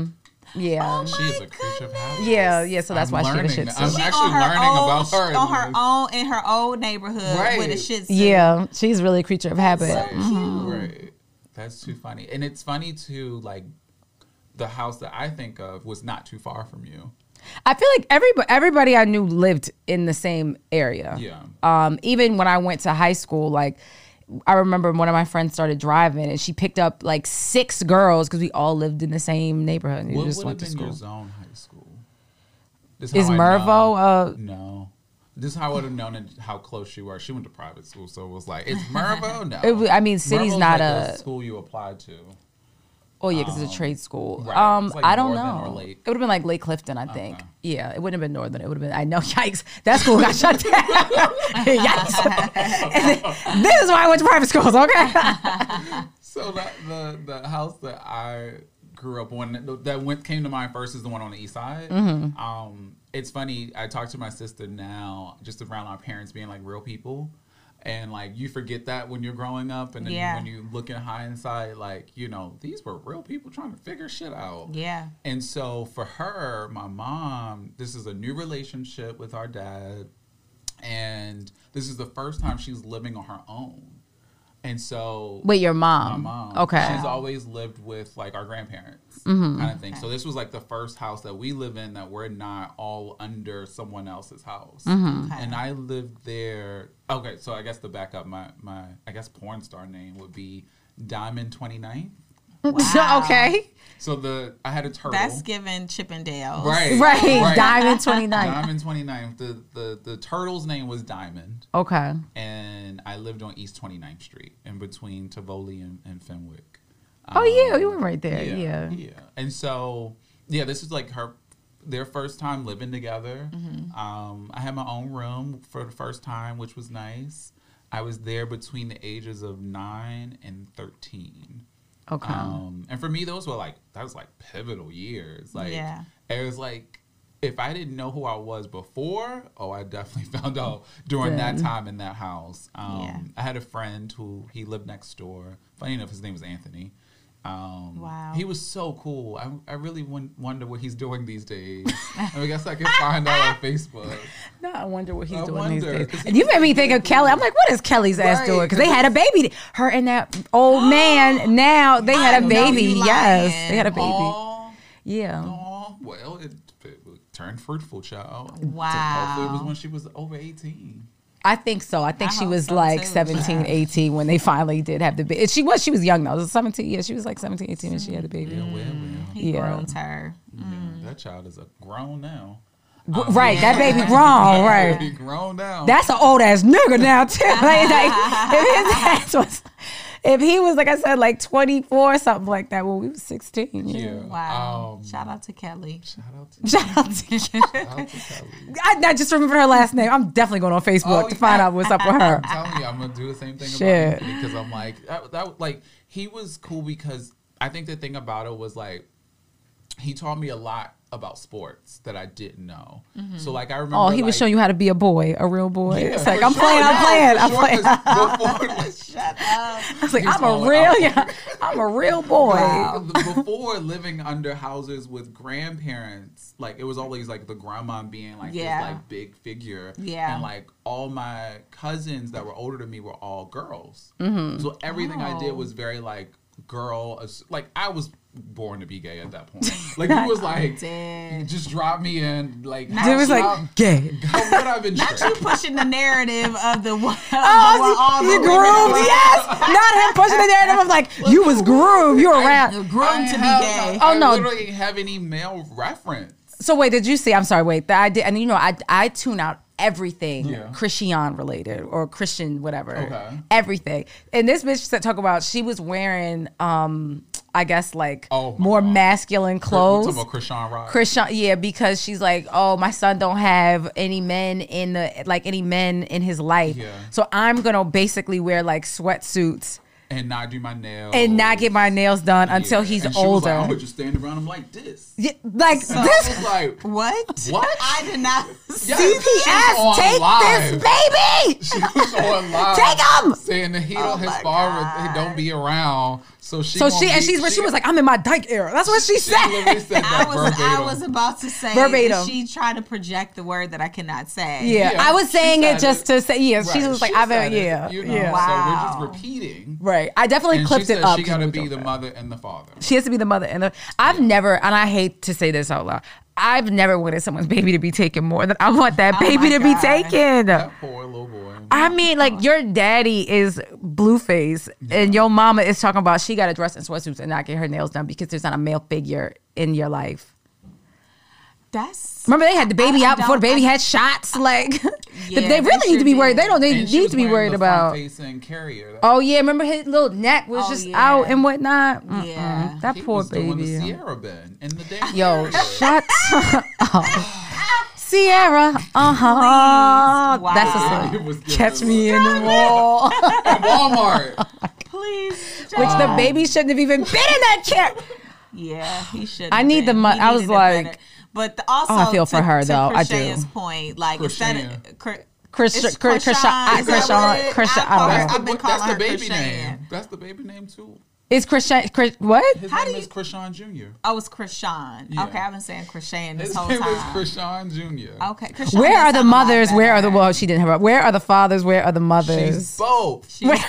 Yeah, She is a creature of habit. yeah, yeah. So that's I'm why she got a learning Shih that. Tzu. I'm She actually on her learning own, about her. on her Liz. own in her old neighborhood Right. with a Shih Tzu. Yeah, she's really a creature of habit. Right, Mhm. right. That's too funny. And it's funny too, like the house that I think of was not too far from you. I feel like everybody, everybody I knew lived in the same area. Yeah. Um, even when I went to high school, like I remember one of my friends started driving, and she picked up like six girls because we all lived in the same neighborhood. And we What just would went have to been your school. zone high school? This Is how I Mervo? know. Uh, No. This is how I would have known it- how close you were. She went to private school, so it was like, is Mervo? No. It w- I mean, city's Mervo's not like a- the school you applied to. oh yeah, because it's a Um, trade school. right. Um, It's like I don't Northern know. or Lake. It would have been like Lake Clifton, I think. Okay. Yeah, it wouldn't have been Northern. It would have been. I know. Yikes! That school got shut down. Yikes! This is why I went to private schools. Okay. So that the the house that I grew up on that went came to mind first is the one on the east side. Mm-hmm. Um, it's funny. I talk to my sister now, just around our parents being like real people, and like you forget that when you're growing up, and then Yeah. when you look in hindsight, like you know these were real people trying to figure shit out. Yeah. And so for her, my mom, this is a new relationship with our dad, and this is the first time she's living on her own. And so Wait, your my mom? mom. Okay. She's always lived with like our grandparents Mm-hmm. kind of thing. So this was like the first house that we live in that we're not all under someone else's house. Mm-hmm. And I lived there. Okay, so I guess to back up, my, my I guess porn star name would be Diamond twenty-nine. Wow. Okay. So the I had a turtle. That's given Chippendales. right. Right. Diamond twenty-nine. Diamond twenty-nine. The, the the turtle's name was Diamond. Okay. And I lived on East twenty-ninth Street in between Tivoli and, and Fenwick. Oh yeah, Um, you were right there. Yeah. yeah. And so, yeah, this is like her, their first time living together. Mm-hmm. Um, I had my own room for the first time, which was nice. I was there between the ages of nine and thirteen. Okay. Um, and for me, those were like, that was like pivotal years. Like, Yeah. it was like, if I didn't know who I was before, oh, I definitely found out during Then. that time in that house. Um, Yeah. I had a friend who he lived next door. Funny enough, his name was Anthony. Um, wow. He was so cool. I, I really won- wonder what he's doing these days. I guess I can find out on Facebook. No, I wonder what he's I doing wonder, these 'cause days. he And you was made me really think of cool. Kelly. I'm like, what is Kelly's ass Right, doing? Because 'cause they had a baby. Her and that old man. Now they had a know baby. you Yes, lying. they had a baby. Aw, Yeah. aw. Well, it, it turned fruitful, child. Wow. Hopefully it was when she was over eighteen. I think so. I think I she hope was so, like too. seventeen, eighteen when they finally did have the baby. She was she was young though. It was seventeen. Yeah, she was like seventeen, eighteen when she had the baby. Yeah, well, well. He Yeah. groomed her. Yeah, that child is a grown now. G- right, that baby grown, right. Baby grown now. That's an old ass nigga now too. Like, like, if his ass was, if he was like I said, like twenty-four or something like that, well, we was sixteen. Yeah. Yeah. Wow. Um, Shout out to Kelly. Shout out to Shout out to Shout out to Kelly. I, I just remembered her last name. I'm definitely going on Facebook Oh, to find yeah. out what's up with her. I'm telling you, I'm gonna do the same thing Shit. about Anthony because I'm like that, that. Like he was cool because I think the thing about it was like he taught me a lot about sports that I didn't know. So like I remember. Oh, he was like, showing you how to be a boy, a real boy. Yeah, It's like for I'm sure, playing, I'm yeah, playing, for I'm sure, playing. 'cause before, like, Shut up. I was like, He's I'm a all- real, I'm- yeah, I'm a real boy. before living under houses with grandparents, like it was always like the grandma being like Yeah. this like big figure. Yeah. And like all my cousins that were older than me were all girls. Mm-hmm. So everything I did Oh. was very like girl, as- like I was born to be gay at that point. Like it was like Dead. just drop me in, like It was like gay. how would I've been Not straight. you pushing the narrative of the one. Oh, all you the groomed, women- yes. Not him pushing the narrative of like you was groomed, you were around. Groomed to be have- gay. Oh, I no. literally ain't have any male reference. So wait, did you see? I'm sorry. Wait, that I did, and you know, I I tune out everything Yeah. Christian related or Christian whatever. Okay. Everything. And this bitch that talk about she was wearing, um, I guess like Oh, my more God. masculine We're clothes. talking about Krishan Rock. Christian, yeah, because she's like, oh, my son don't have any men in the like any men in his life, Yeah. so I'm gonna basically wear like sweatsuits and not do my nails and not get my nails done until Yeah. he's and she was older. like, I'm gonna just stand around him like this. Yeah, like And I this. was like, What? What? I did not. Yeah, C P she was S, on take live. this baby. She was on live. Take him. Saying that he Oh don't, his my father God. he don't be around. So she. So gonna she and be- she's but she was like, I'm in my dyke era. That's what she, she said. literally said I that was verbatim. I was about to say Verbatim. that she tried to project the word that I cannot say. Yeah, Yeah, I was she saying it said just it. to say. Yeah, she Right, was like, she I've said been. it, Yeah, you know, yeah. So we're Wow. just repeating. Right. I definitely And clipped she it said up. she got to when we be talked the about mother and the father. it. She has to be the mother and the. I've never, and I hate to say this out loud. I've never wanted someone's baby to be taken more than I want that Oh baby my to be God. taken. That poor little boy. I mean, like your daddy is Blueface, and your mama is talking about she got to dress in sweatsuits and not get her nails done because there's not a male figure in your life. That's Remember, they had the baby I- I out before the don't- baby I- had shots. Like, Yeah, they they really need sure to be worried. did. They don't. They And she need was to be wearing worried the about. front-facing carrier. Oh yeah, remember his little neck was Oh, just yeah. out and whatnot. Mm-mm. Yeah. That He poor was doing baby. the Sierra bend in the damn Yo, carrier. shut up. Sierra, uh huh. Wow. That's the It song. was good. Catch me in the mall. At Walmart. please. Which the baby shouldn't have even been in that chair. Yeah, he should. I need the mo- I was like- but the, also Oh, I feel to, for her, to though. I do. Krishan's point, like instead of Chris, Chris, It's Chris, Chris, Krishan. Is that what it is? Chris, I I call don't her- know. That's I've been the, that's calling the her baby Krishan. name. That's the baby name too. Is Christian, Chris, what? His How name do is you- Krishan Junior Oh, it's Krishan. Yeah. Okay, I've been saying Krishan this His whole name time. is Krishan Junior Okay, Krishan Where does are the sound a lot mothers? Where are the better. well? She didn't have. A, where are the fathers? Where are the mothers? She's both. Where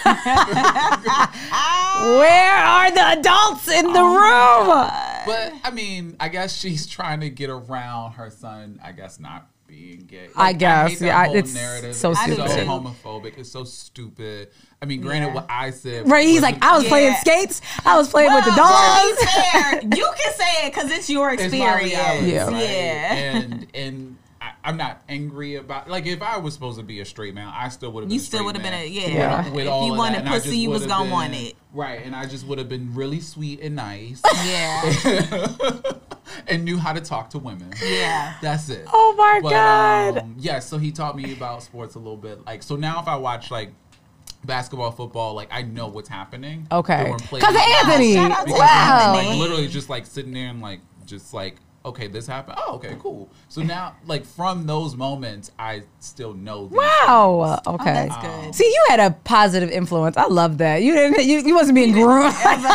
are the adults in the room? But I mean, I guess she's trying to get around her son. I guess not being gay. I Like, guess, hate that yeah, I- whole it's narrative. so it's stupid. so I do too. homophobic. It's so stupid. I mean, granted, Yeah. what I said. Right? He's wasn't- like, I was Yeah. playing skates. I was playing with the Well, dogs. to be fair, you can say it because it's your It's experience. my reality, Yeah. right? Yeah. And and I, I'm not angry about. Like, if I was supposed to be a straight man, I still would have. You been a still straight would've been man a- yeah. with- Yeah. With If all you of wanted that. And I pussy, just you was would've gonna been- want it. Right, and I just would have been really sweet and nice. Yeah. And knew how to talk to women. Yeah. That's it. Oh my But, God. Um, yeah, so he taught me about sports a little bit. Like, so now if I watch like basketball, football, like I know what's happening. Okay. During plays. Because of Anthony. Shout out to Because Wow. I'm like literally just like sitting there and like just like okay, this happened. Oh, okay, cool. So now, like, from those moments, I still know these Wow. things. Okay. Oh, that's good. See, you had a positive influence. I love that. You didn't. You, you wasn't being groomed.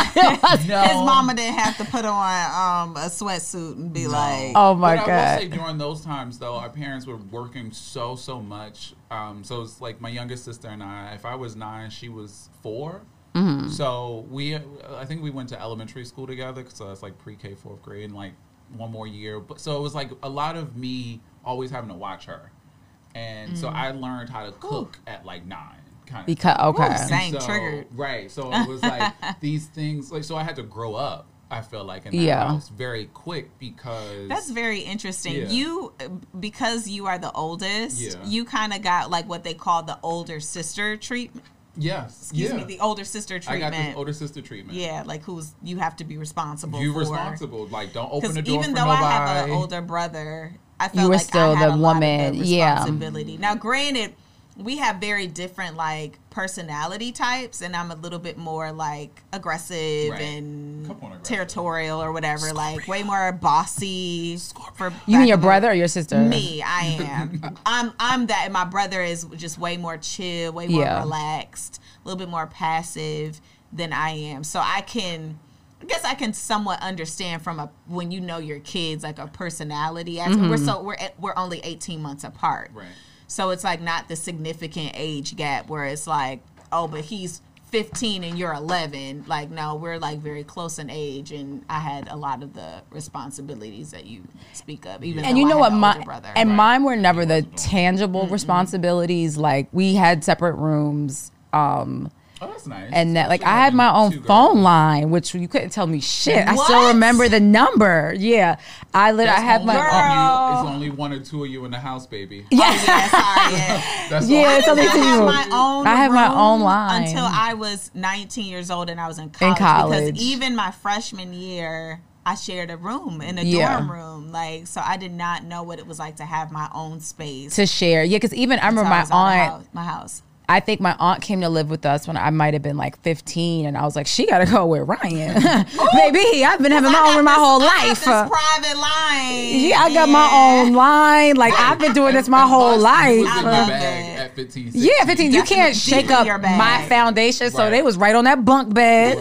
No. His mama didn't have to put on um, a sweatsuit and be No. like, Oh my but God. I will say during those times, though, our parents were working so, so much. Um, so it's like my youngest sister and I, if I was nine, she was four. Mm-hmm. So we, I think we went to elementary school together. So it's like pre-K, fourth grade, and like one more year. But so it was like a lot of me always having to watch her. And mm. so I learned how to cook Ooh. at like nine. Kind of because okay, Ooh, same so, triggered. Right. So it was like these things. Like so, I had to grow up. I feel like in that yeah. house very quick because that's very interesting. Yeah. You because you are the oldest. Yeah. You kind of got like what they call the older sister treatment. Yes. Excuse yeah. me, the older sister treatment. I got this older sister treatment. Yeah, like who's you have to be responsible. You for. responsible. Like don't open the door even for though nobody. I have an older brother, I felt you were like still I had the a woman. lot of the yeah. responsibility. Now, granted, we have very different like personality types, and I'm a little bit more like aggressive Right. and aggressive. territorial or whatever, Scorpio. Like way more bossy. For You mean your back brother or your sister? Me, I am. I'm I'm that, and my brother is just way more chill, way more Yeah. relaxed, a little bit more passive than I am. So I can. I guess I can somewhat understand from a when you know your kids like a personality. As Mm-hmm. we're so we're we're only eighteen months apart, Right. so it's like not the significant age gap where it's like, oh, but he's fifteen and you're eleven. Like, no, we're like very close in age, and I had a lot of the responsibilities that you speak of. Even And though you know I what, had an my older brother. and Right. mine were never the tangible mm-hmm. responsibilities. Like we had separate rooms. Um, Oh, that's nice. And that, like, Especially I had my having own two girls. phone line, which you couldn't tell me shit. I still What? remember the number. Yeah, I lit. I That's had only my. one Girl. you- It's only one or two of you in the house, baby. Yeah, Oh, yeah, sorry, yeah. That's Yeah, all. it's only I two. had my own I had my room own line. until I was nineteen years old and I was in college. In college. Because even my freshman year, I shared a room in a Yeah. dorm room. Like, so I did not know what it was like to have my own space. to share. Yeah, because even I remember until I my was out of aunt. house- my house. I think my aunt came to live with us when I might have been like fifteen, and I was like, she got to go with Ryan. Baby, I've been having my I own got room my this- whole I got life. this private line. Yeah, I got my own line. Like, I've been doing this my whole Plus, life. you was in I your love bag it. at fifteen, Yeah, fifteen. You Definitely can't deep shake in up your bag. my foundation, so Right. they was right on that bunk bed.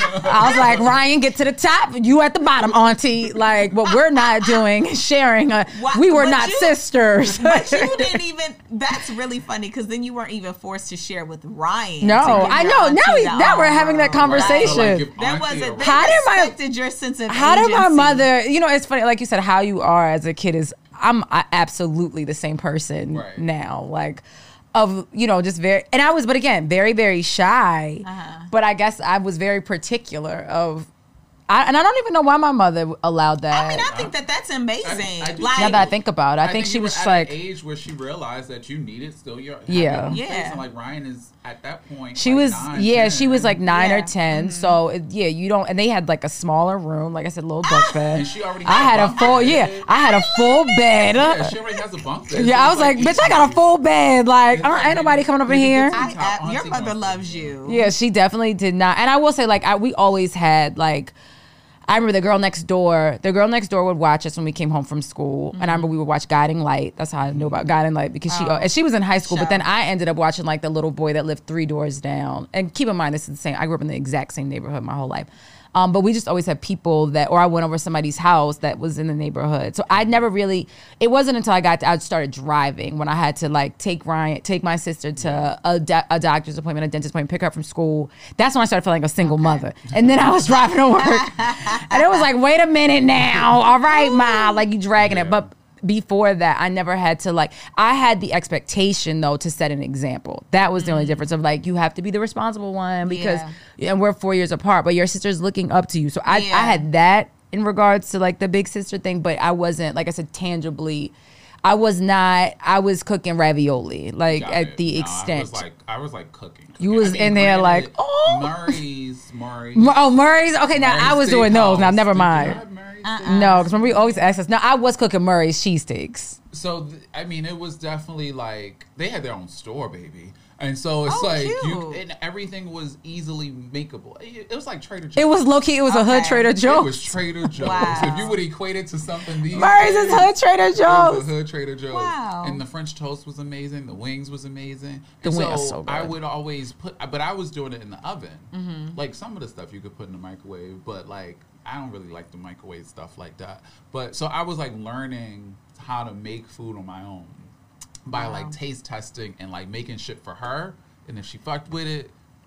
I was like, Ryan, get to the top. You at the bottom, auntie. Like, what we're not doing is sharing. A, What- we were but not you- sisters. But you didn't even. That's really funny because then you weren't even forced to share with Ryan. No, to give I your know. auntie Now we- the now we're own having that room. conversation. So, like, if That auntie wasn't. or- They How did my- respected your sense of How did my agency. mother? You know, it's funny. Like you said, how you are as a kid is. I'm I, absolutely the same person Right. now. Like. Of you know just very and I was but again very very shy Uh-huh. but I guess I was very particular of I, and I don't even know why my mother allowed that. I mean, I think that that's amazing. I- I do like, now that I think about it, I, think, she you was were at like an age where she realized that you needed still your have Yeah. your own Yeah. space. And like Ryan is at that point. she like was nine, yeah ten. she was like nine Yeah. or ten so it, yeah you don't and they had like a smaller room like I said little bunk bed And she already I had had a a bunk full bed. yeah I had a full bed Yeah, she already has a bunk bed. yeah So I it's was like bitch I easy. got a full bed like It's uh, like, ain't nobody coming up in nigga, here get I, to the top, I, your auntie mother gonna loves sit you. yeah she definitely did not and I will say like I, we always had like I remember the girl next door. The girl next door would watch us when we came home from school, mm-hmm. and I remember we would watch Guiding Light. That's how I knew about Guiding Light because she Oh, and she was in high school. show. But then I ended up watching like the little boy that lived three doors down. And keep in mind, this is the same. I grew up in the exact same neighborhood my whole life. Um, but we just always had people that, or I went over somebody's house that was in the neighborhood. So I never really. It wasn't until I got to, I started driving when I had to like take Ryan, take my sister to a, do- a doctor's appointment, a dentist appointment, pick her up from school. That's when I started feeling like a single okay. mother. And then I was driving to work, and it was like, wait a minute now, all right, ma, like you dragging yeah. it, but. Before that, I never had to like, I had the expectation though to set an example. That was the mm. only difference of like, you have to be the responsible one because, yeah. and we're four years apart, but your sister's looking up to you. So I, yeah. I had that in regards to like the big sister thing, but I wasn't, like I said, tangibly, I was not, I was cooking ravioli, like Got at it. the no, extent. I was like, I was like cooking. cooking. You was I mean, in there like, granted, oh. Murray's, Murray's. Oh, Murray's? Okay, now Murray's I was doing those. Now, never Did you mind. have Murray's? Uh-uh. No, because when we always ask us, no, I was cooking Murray's cheesesteaks. So, th- I mean, it was definitely like, they had their own store, baby. And so it's Oh, like you, cute. and everything was easily makeable. It, it was like Trader Joe's. It was low key. It was a hood Okay. Trader Joe's. It was Trader Joe's. Wow. If you would equate it to something these Murray's days, is hood Trader it was Joe's. a hood Trader Joe's. Wow. And the French toast was amazing. The wings was amazing. The And wing so is so I good. would always put, but I was doing it in the oven. Mm-hmm. Like some of the stuff you could put in the microwave, but like I don't really like the microwave stuff like that. But so I was like learning how to make food on my own by Wow. like taste testing and like making shit for her. And if she fucked with it,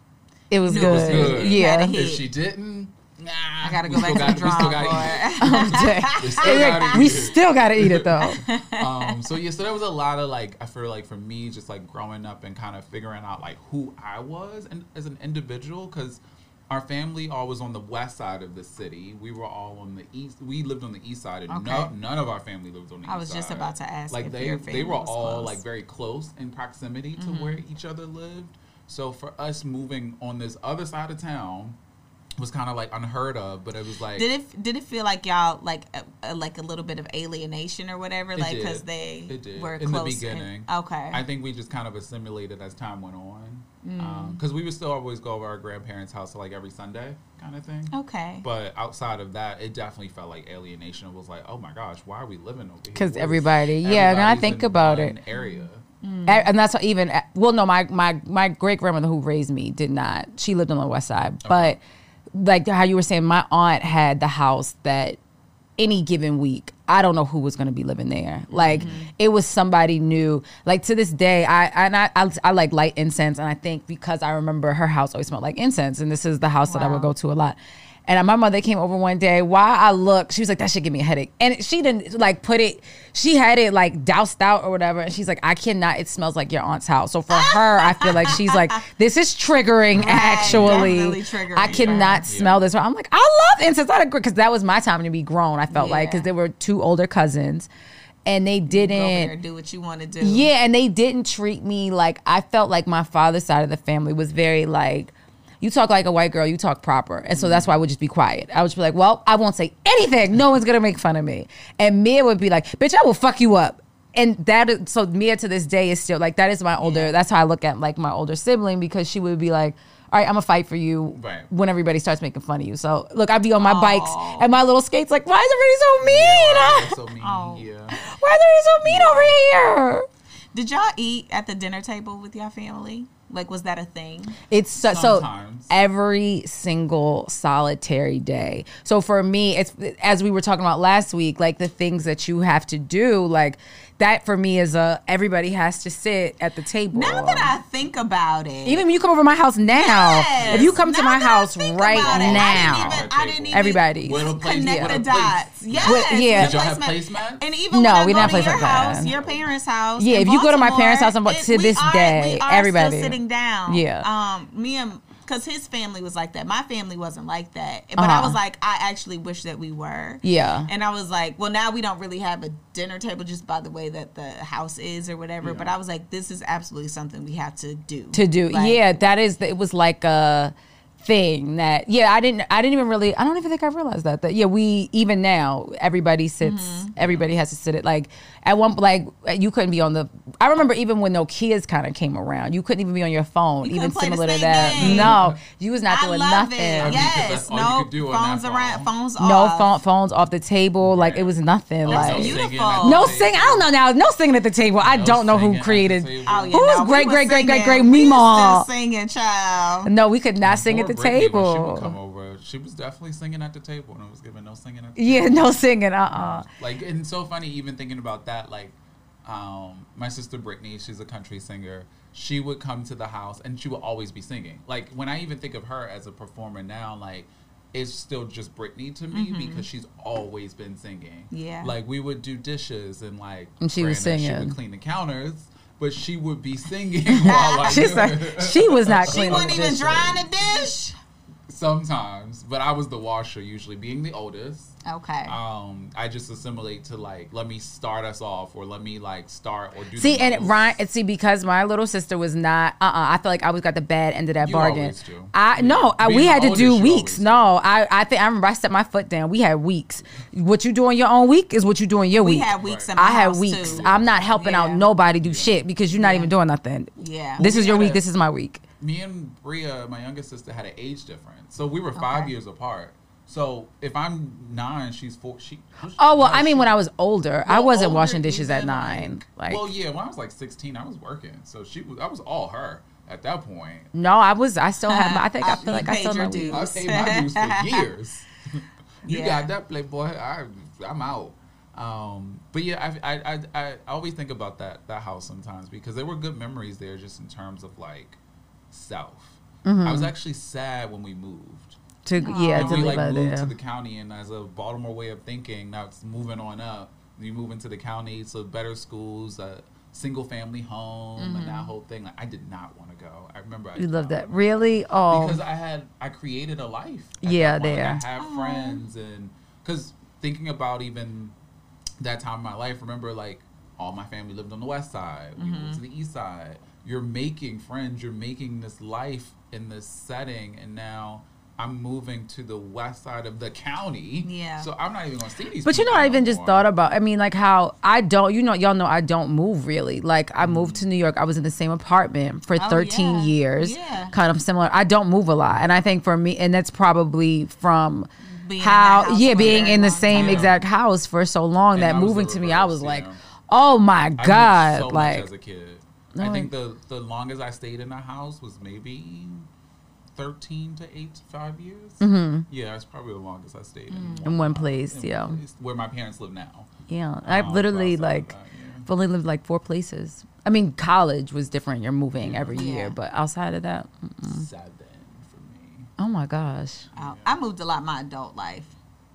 It was No, good. it was good. Yeah. Had a hit. if she didn't, nah. I gotta we go still back to the gotta- we still drawing gotta board. eat it. I'm dead. We still gotta we eat it. still gotta eat it though. um, so yeah, so there was a lot of like I feel like for me, just like growing up and kind of figuring out like who I was and as an individual, because our family all was on the west side of the city. We were all on the east. We lived on the east side, and Okay. no, none of our family lived on the I east was side. just about to ask Like if they, your they family were was all close. like very close in proximity to Mhm. where each other lived. So for us moving on this other side of town was kind of like unheard of. But it was like Did it did it feel like y'all like a, a, like a little bit of alienation or whatever? It like did. because they It did. were In the close beginning. and- okay. I think we just kind of assimilated as time went on. Mm. Because we would still always go over our grandparents' house like every Sunday kind of thing. Okay. But outside of that, it definitely felt like alienation. It was like, oh my gosh, why are we living over here? Because What is- everybody, yeah, and I everybody's think in about one it. area. A- And that's what even well, no, my my my great grandmother who raised me did not. She lived on the west side, but like how you were saying, my aunt had the house that any given week, I don't know who was going to be living there. Like it was somebody new. Like to this day, I and I, I I like light incense, and I think because I remember her house always smelled like incense, and this is the house that I would go to a lot. And my mother came over one day. While I looked, she was like, "That should give me a headache." And she didn't like put it. She had it like doused out or whatever. And she's like, "I cannot. It smells like your aunt's house." So for her, I feel like she's like, "This is triggering." Right, actually, definitely triggering. I cannot Yeah. smell this. I'm like, I love incense. I agree because that was my time to be grown. I felt like because there were two older cousins, and they Go over didn't. there and do what you want to do. Yeah, and they didn't treat me like I felt like my father's side of the family was very like, you talk like a white girl, you talk proper. And so that's why I would just be quiet. I would just be like, well, I won't say anything. No one's gonna make fun of me. And Mia would be like, bitch, I will fuck you up. And that is, so Mia to this day is still like, that is my older, that's how I look at like my older sibling, because she would be like, all right, I'm gonna fight for you Right. when everybody starts making fun of you. So look, I'd be on my bikes and my little skates like, why is everybody so mean? So mean, yeah. Why is everybody so mean over here? Did y'all eat at the dinner table with your family? Like, was that a thing? It's so, so Sometimes. every single solitary day. So for me, it's as we were talking about last week, like the things that you have to do, like that for me is a everybody has to sit at the table. Now that I think about it, Even when you come over my house now, Yes. if you come to Now my that I house think right about it, I now, didn't even, I didn't even everybody. With a place, connect with the a dots. place. Yes. With- yeah. Did y'all have Placement. placement? And even No, when I we go didn't to have your placement like house, that. your parents' house. Yeah, in if you go to my parents' house, I'm Baltimore, to it- this we are- day, we are everybody. still sitting down. Yeah. Um, me and because his family was like that. My family wasn't like that. But I Uh-huh. was like, I actually wish that we were. Yeah. And I was like, well, now we don't really have a dinner table just by the way that the house is or whatever. But I was like, this is absolutely something we have to do. to do. Like, Yeah, that is. It was like a thing that. Yeah, I didn't. I didn't even really. I don't even think I realized that. That yeah, we even now everybody sits. Mm-hmm. Everybody has to sit at like at one like you couldn't be on the. I remember even when Nokia's kind of came around, you couldn't even be on your phone. You even couldn't play the similar to same that. game. No, you was not I doing love nothing. it. because Yes, that's all you no could do on that phones around, phone. phones No off. phone, phones off the table. Like it was nothing. That's like beautiful. singing at the no table. sing. I don't know now. No singing at the table. I No don't know who singing at the created. table. Oh, yeah, Who was no, we great, was great, great, great, singing. great We was Meemaw? still singing, child. No, we could not sing at the Poor Brittany, when table. She would come over. She was definitely singing at the table, and it was giving no singing at the Yeah, table. no singing. Uh uh Like, and it's so funny even thinking about that. Like, um, my sister Brittany, she's a country singer. She would come to the house, and she would always be singing. Like, when I even think of her as a performer now, like, it's still just Brittany to me Mhm. because she's always been singing. Yeah. Like, we would do dishes, and like, And she was granted, She singing. would clean the counters, but she would be singing while I She's do like, it. she was not She cleaning wasn't the even dishes. drying a dish. Sometimes, but I was the washer usually, being the oldest. Okay. Um, I just assimilate to like, let me start us off, or let me like start or do. See, the and most. Ryan, see, because my little sister was not. Uh, uh I feel like I always got the bad end of that You bargain. always do. I no, I, Being we had the to do oldest, you weeks. always No, I, I think I remember I set my foot down. We had weeks. What you do on your own week is what you do in your We week. had weeks in my I had house, weeks. too. I'm not helping out Yeah. nobody do shit because you're not even doing nothing. Yeah. This Well, is we your had week. a- This is my week. Me and Bria, my youngest sister, had an age difference, so we were five Okay. years apart. So if I'm nine, she's four. She. Oh well, no, I mean, she- when I was older, I well, wasn't older washing dishes at even, nine. Like, well, yeah, when I was like sixteen, I was working, so she was. I was all her at that point. no, I was. I still have. My, I think I feel You like I paid still your have my week. dues. I paid my dues for years. you Yeah. got that, Playboy. I, I'm out. Um, but yeah, I, I, I, I always think about that that house sometimes because there were good memories there, just in terms of like self. Mm-hmm. I was actually sad when we moved. To yeah, And to we live like out moved there. to the county, and as a Baltimore way of thinking, now it's moving on up. You move into the county, so better schools, a single family home, Mm-hmm. and that whole thing. Like, I did not want to go. I remember I You did love not that, wanna really? go. Oh, Because I had I created a life. at Yeah, that point. there. Like, I have friends, and because thinking about even that time in my life, remember like all my family lived on the west side. We moved to the east side. You're making friends. You're making this life in this setting, and now I'm moving to the west side of the county. Yeah. So I'm not even gonna see these. but you know, people I even no just more. thought about. I mean, like how I don't. You know, y'all know I don't move really. Like I moved to New York. I was in the same apartment for Oh, thirteen yeah. years. Yeah. Kind of similar. I don't move a lot, and I think for me, and that's probably from. Being in how that house yeah for a being very in the long same time. exact house for so long And that I was moving the to me I reverse, was like yeah. oh my I moved god so much like as a kid. No, I think the the longest I stayed in a house was maybe thirteen to eight to five years. Mm-hmm. Yeah, that's probably the longest I stayed in Mm. in one place. in Yeah, one place, where my parents live now. yeah. I've Um, literally outside of like that, yeah. I've only lived like four places. I mean, college was different. You're moving every Yeah. year, but outside of that, mm-mm. Seven for me. Oh my gosh. I, I moved a lot my adult life.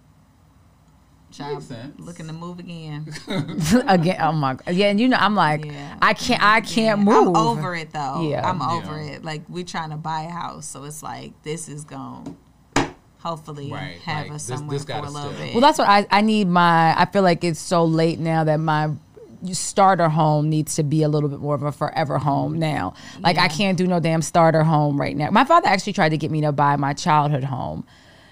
Child, Makes sense. looking to move again. Again, oh my god. Yeah, and you know, I'm like, Yeah. I can't, I can't Yeah, move. I'm over it though. Yeah. I'm over Yeah. it. Like we trying to buy a house, so it's like this is going hopefully Right, have like, us this- somewhere this for a gotta little stay. bit. Well, that's what I, I need my, I feel like it's so late now that my starter home needs to be a little bit more of a forever home now. Like I can't do no damn starter home right now. My father actually tried to get me to buy my childhood home.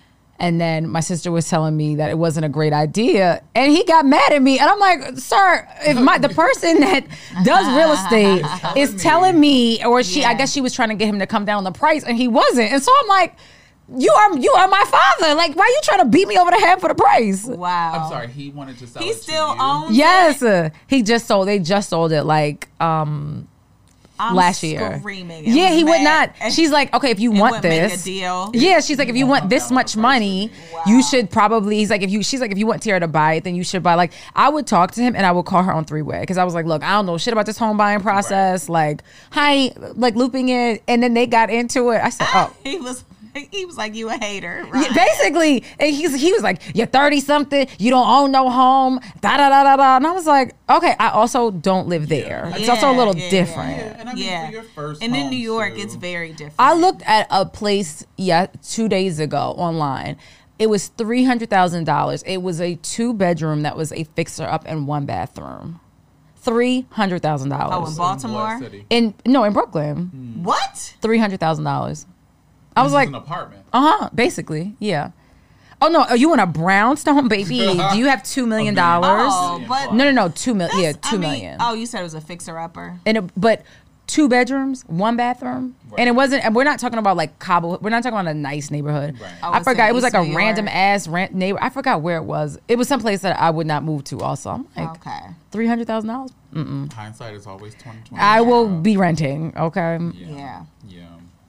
And then my sister was telling me that it wasn't a great idea, and he got mad at me. And I'm like, "Sir, if my the person that does real estate is telling me, or she, I Yeah. guess she was trying to get him to come down on the price, and he wasn't." And so I'm like, "You are you are my father. Like, why are you trying to beat me over the head for the price?" wow. I'm sorry, he wanted to sell He it to still you. owns Yes, uh, he just sold. They just sold it like um I'm last year. screaming and Yeah, he would mad. not. She's like, okay, if you And want wouldn't make a this, deal. yeah, she's like, if you want this much money, Wow. you should probably. He's like, if you, she's like, if you want Tara to buy it, then you should buy. Like, I would talk to him and I would call her on three way because I was like, look, I don't know shit about this home buying process. Like, hi, like looping it, and then they got into it. I said, oh. He was he was like, you a hater, Yeah, right? basically, and he's he was like, "You're thirty something. You don't own no home." Da da da da da. And I was like, "Okay." I also don't live there. It's also a little Yeah, yeah, different. yeah. And I mean, Yeah. for your first And in home, New York, too. it's very different. I looked at a place yeah two days ago online. It was three hundred thousand dollars. It was a two bedroom that was a fixer up and one bathroom. Three hundred thousand Oh, in dollars. Baltimore? In what city? In no in Brooklyn. What? Three hundred thousand dollars. I was This is like, an apartment. uh huh, basically, yeah. Oh no, are you in a brownstone, baby? Do you have two million dollars? Oh, but No, no, no, two million. Yeah, that's- two I mean, million. Oh, you said it was a fixer upper. And it, but two bedrooms, one bathroom, and it wasn't. And we're not talking about like cobble. We're not talking about a nice neighborhood. Right. Oh, I it's forgot. in It was like East a New random York? ass rent neighbor. I forgot where it was. It was someplace that I would not move to. Also, I'm like Okay. three hundred thousand dollars. Mm-mm. Hindsight is always twenty twenty. I will be renting. Okay. Yeah. Yeah.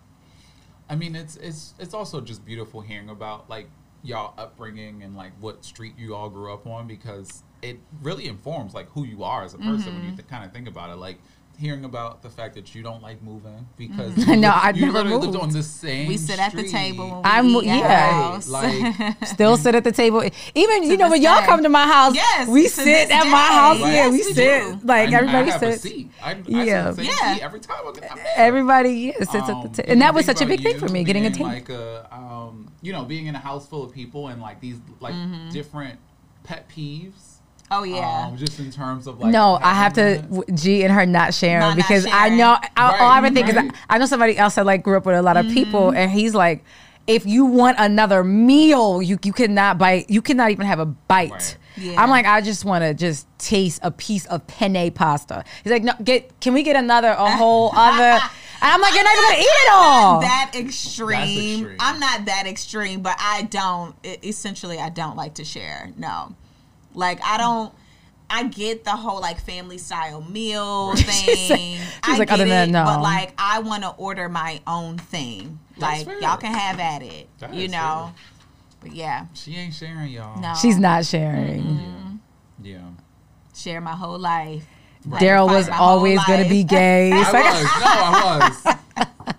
I mean, it's it's it's also just beautiful hearing about like y'all upbringing and like what street you all grew up on, because it really informs like who you are as a person when you th- kind of think about it. Like hearing about the fact that you don't like moving because Mm-hmm. you No, live, I've you never literally moved. lived on the same We sit at the street. table when we I'm eat yeah, at our house. Like, still sit at the table. Even you To know when this y'all day. come to my house, Yes, we to sit this at my day. house. Right. Yeah, we Yes, we sit do. like I, everybody I have a sits. seat. I, I Yeah. sit at the same Yeah. seat every time I get I'm there. Everybody yeah, sits Um, at the table, but and that you was think such a big about thing for you me, getting a being table. Like a, um, you know, being in a house full of people and like these like Mm-hmm. different pet peeves. Oh yeah. Um, just in terms of like. No, I have to having that. w- G and her not sharing Not- not because I sharing. know I, all I Right, ever think is right. I, I know somebody else that like grew up with a lot of Mm-hmm. people, and he's like, if you want another meal, you you cannot bite, you cannot even have a bite. Right. Yeah. I'm like, I just want to just taste a piece of penne pasta. He's like, no, get can we get another a whole other? And I'm like, you're not even gonna eat it all. That extreme. That's extreme. I'm not that extreme, but I don't. e- Essentially, I don't like to share. No, like I don't. I get the whole like family style meal She thing. said- she was I like, get other than it, that, no. but like I want to order my own thing. That's Like fair. y'all can have at it, That you is know. But yeah, She ain't sharing, y'all. no. She's not sharing. Mm-hmm. Yeah. share my whole life. Daryl was Sacrifice my whole always gonna life. be gay. I It's like- was. No, I was.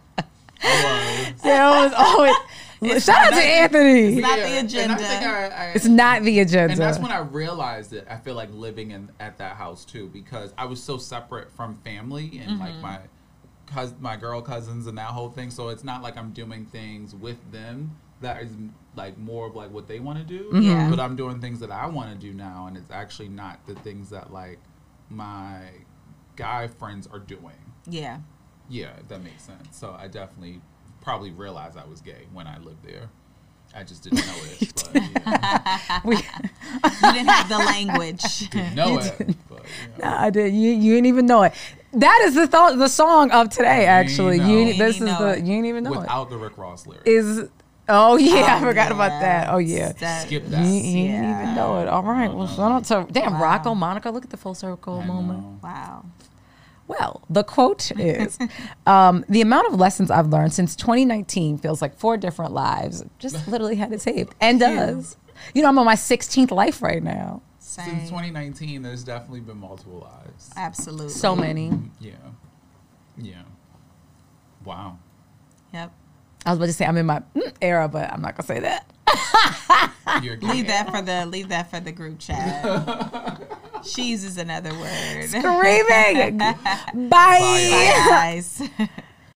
I was. Daryl was always. Shout out to Anthony. It's not Yeah, the and agenda. I think I, I, It's not the agenda. And that's when I realized it. I feel like living in at that house too, because I was so separate from family and like my cous my girl cousins and that whole thing. So it's not like I'm doing things with them that is like more of like what they want to do. Yeah. But I'm doing things that I want to do now, and it's actually not the things that like my guy friends are doing. Yeah. Yeah, if that makes sense. So I definitely probably realized I was gay when I lived there. I just didn't know it. But, yeah. We, You didn't have the language. Didn't know it. But, you know. Nah, I did. You you didn't even know it. That is the th- the song of today. Actually, know. you You this didn't is know the it. you didn't even know Without the Rick Ross lyrics. it. Is oh yeah, I Oh, forgot yeah. about that. Oh yeah. That- Skip You, that. you didn't even know it. All right. Well, shout out to damn Wow. Rocco, Monica. Look at the full circle I moment. know. Wow. Well, the quote is um, the amount of lessons I've learned since twenty nineteen feels like four different lives. Just literally had it saved and does. You know, I'm on my sixteenth life right now. Same. Since twenty nineteen, there's definitely been multiple lives. Absolutely. So many. Yeah. Yeah. Wow. Yep. I was about to say I'm in my mm, era, but I'm not gonna say that. You're gay. Leave that for the leave that for the group chat. She uses another word. Screaming. Bye. Bye, guys.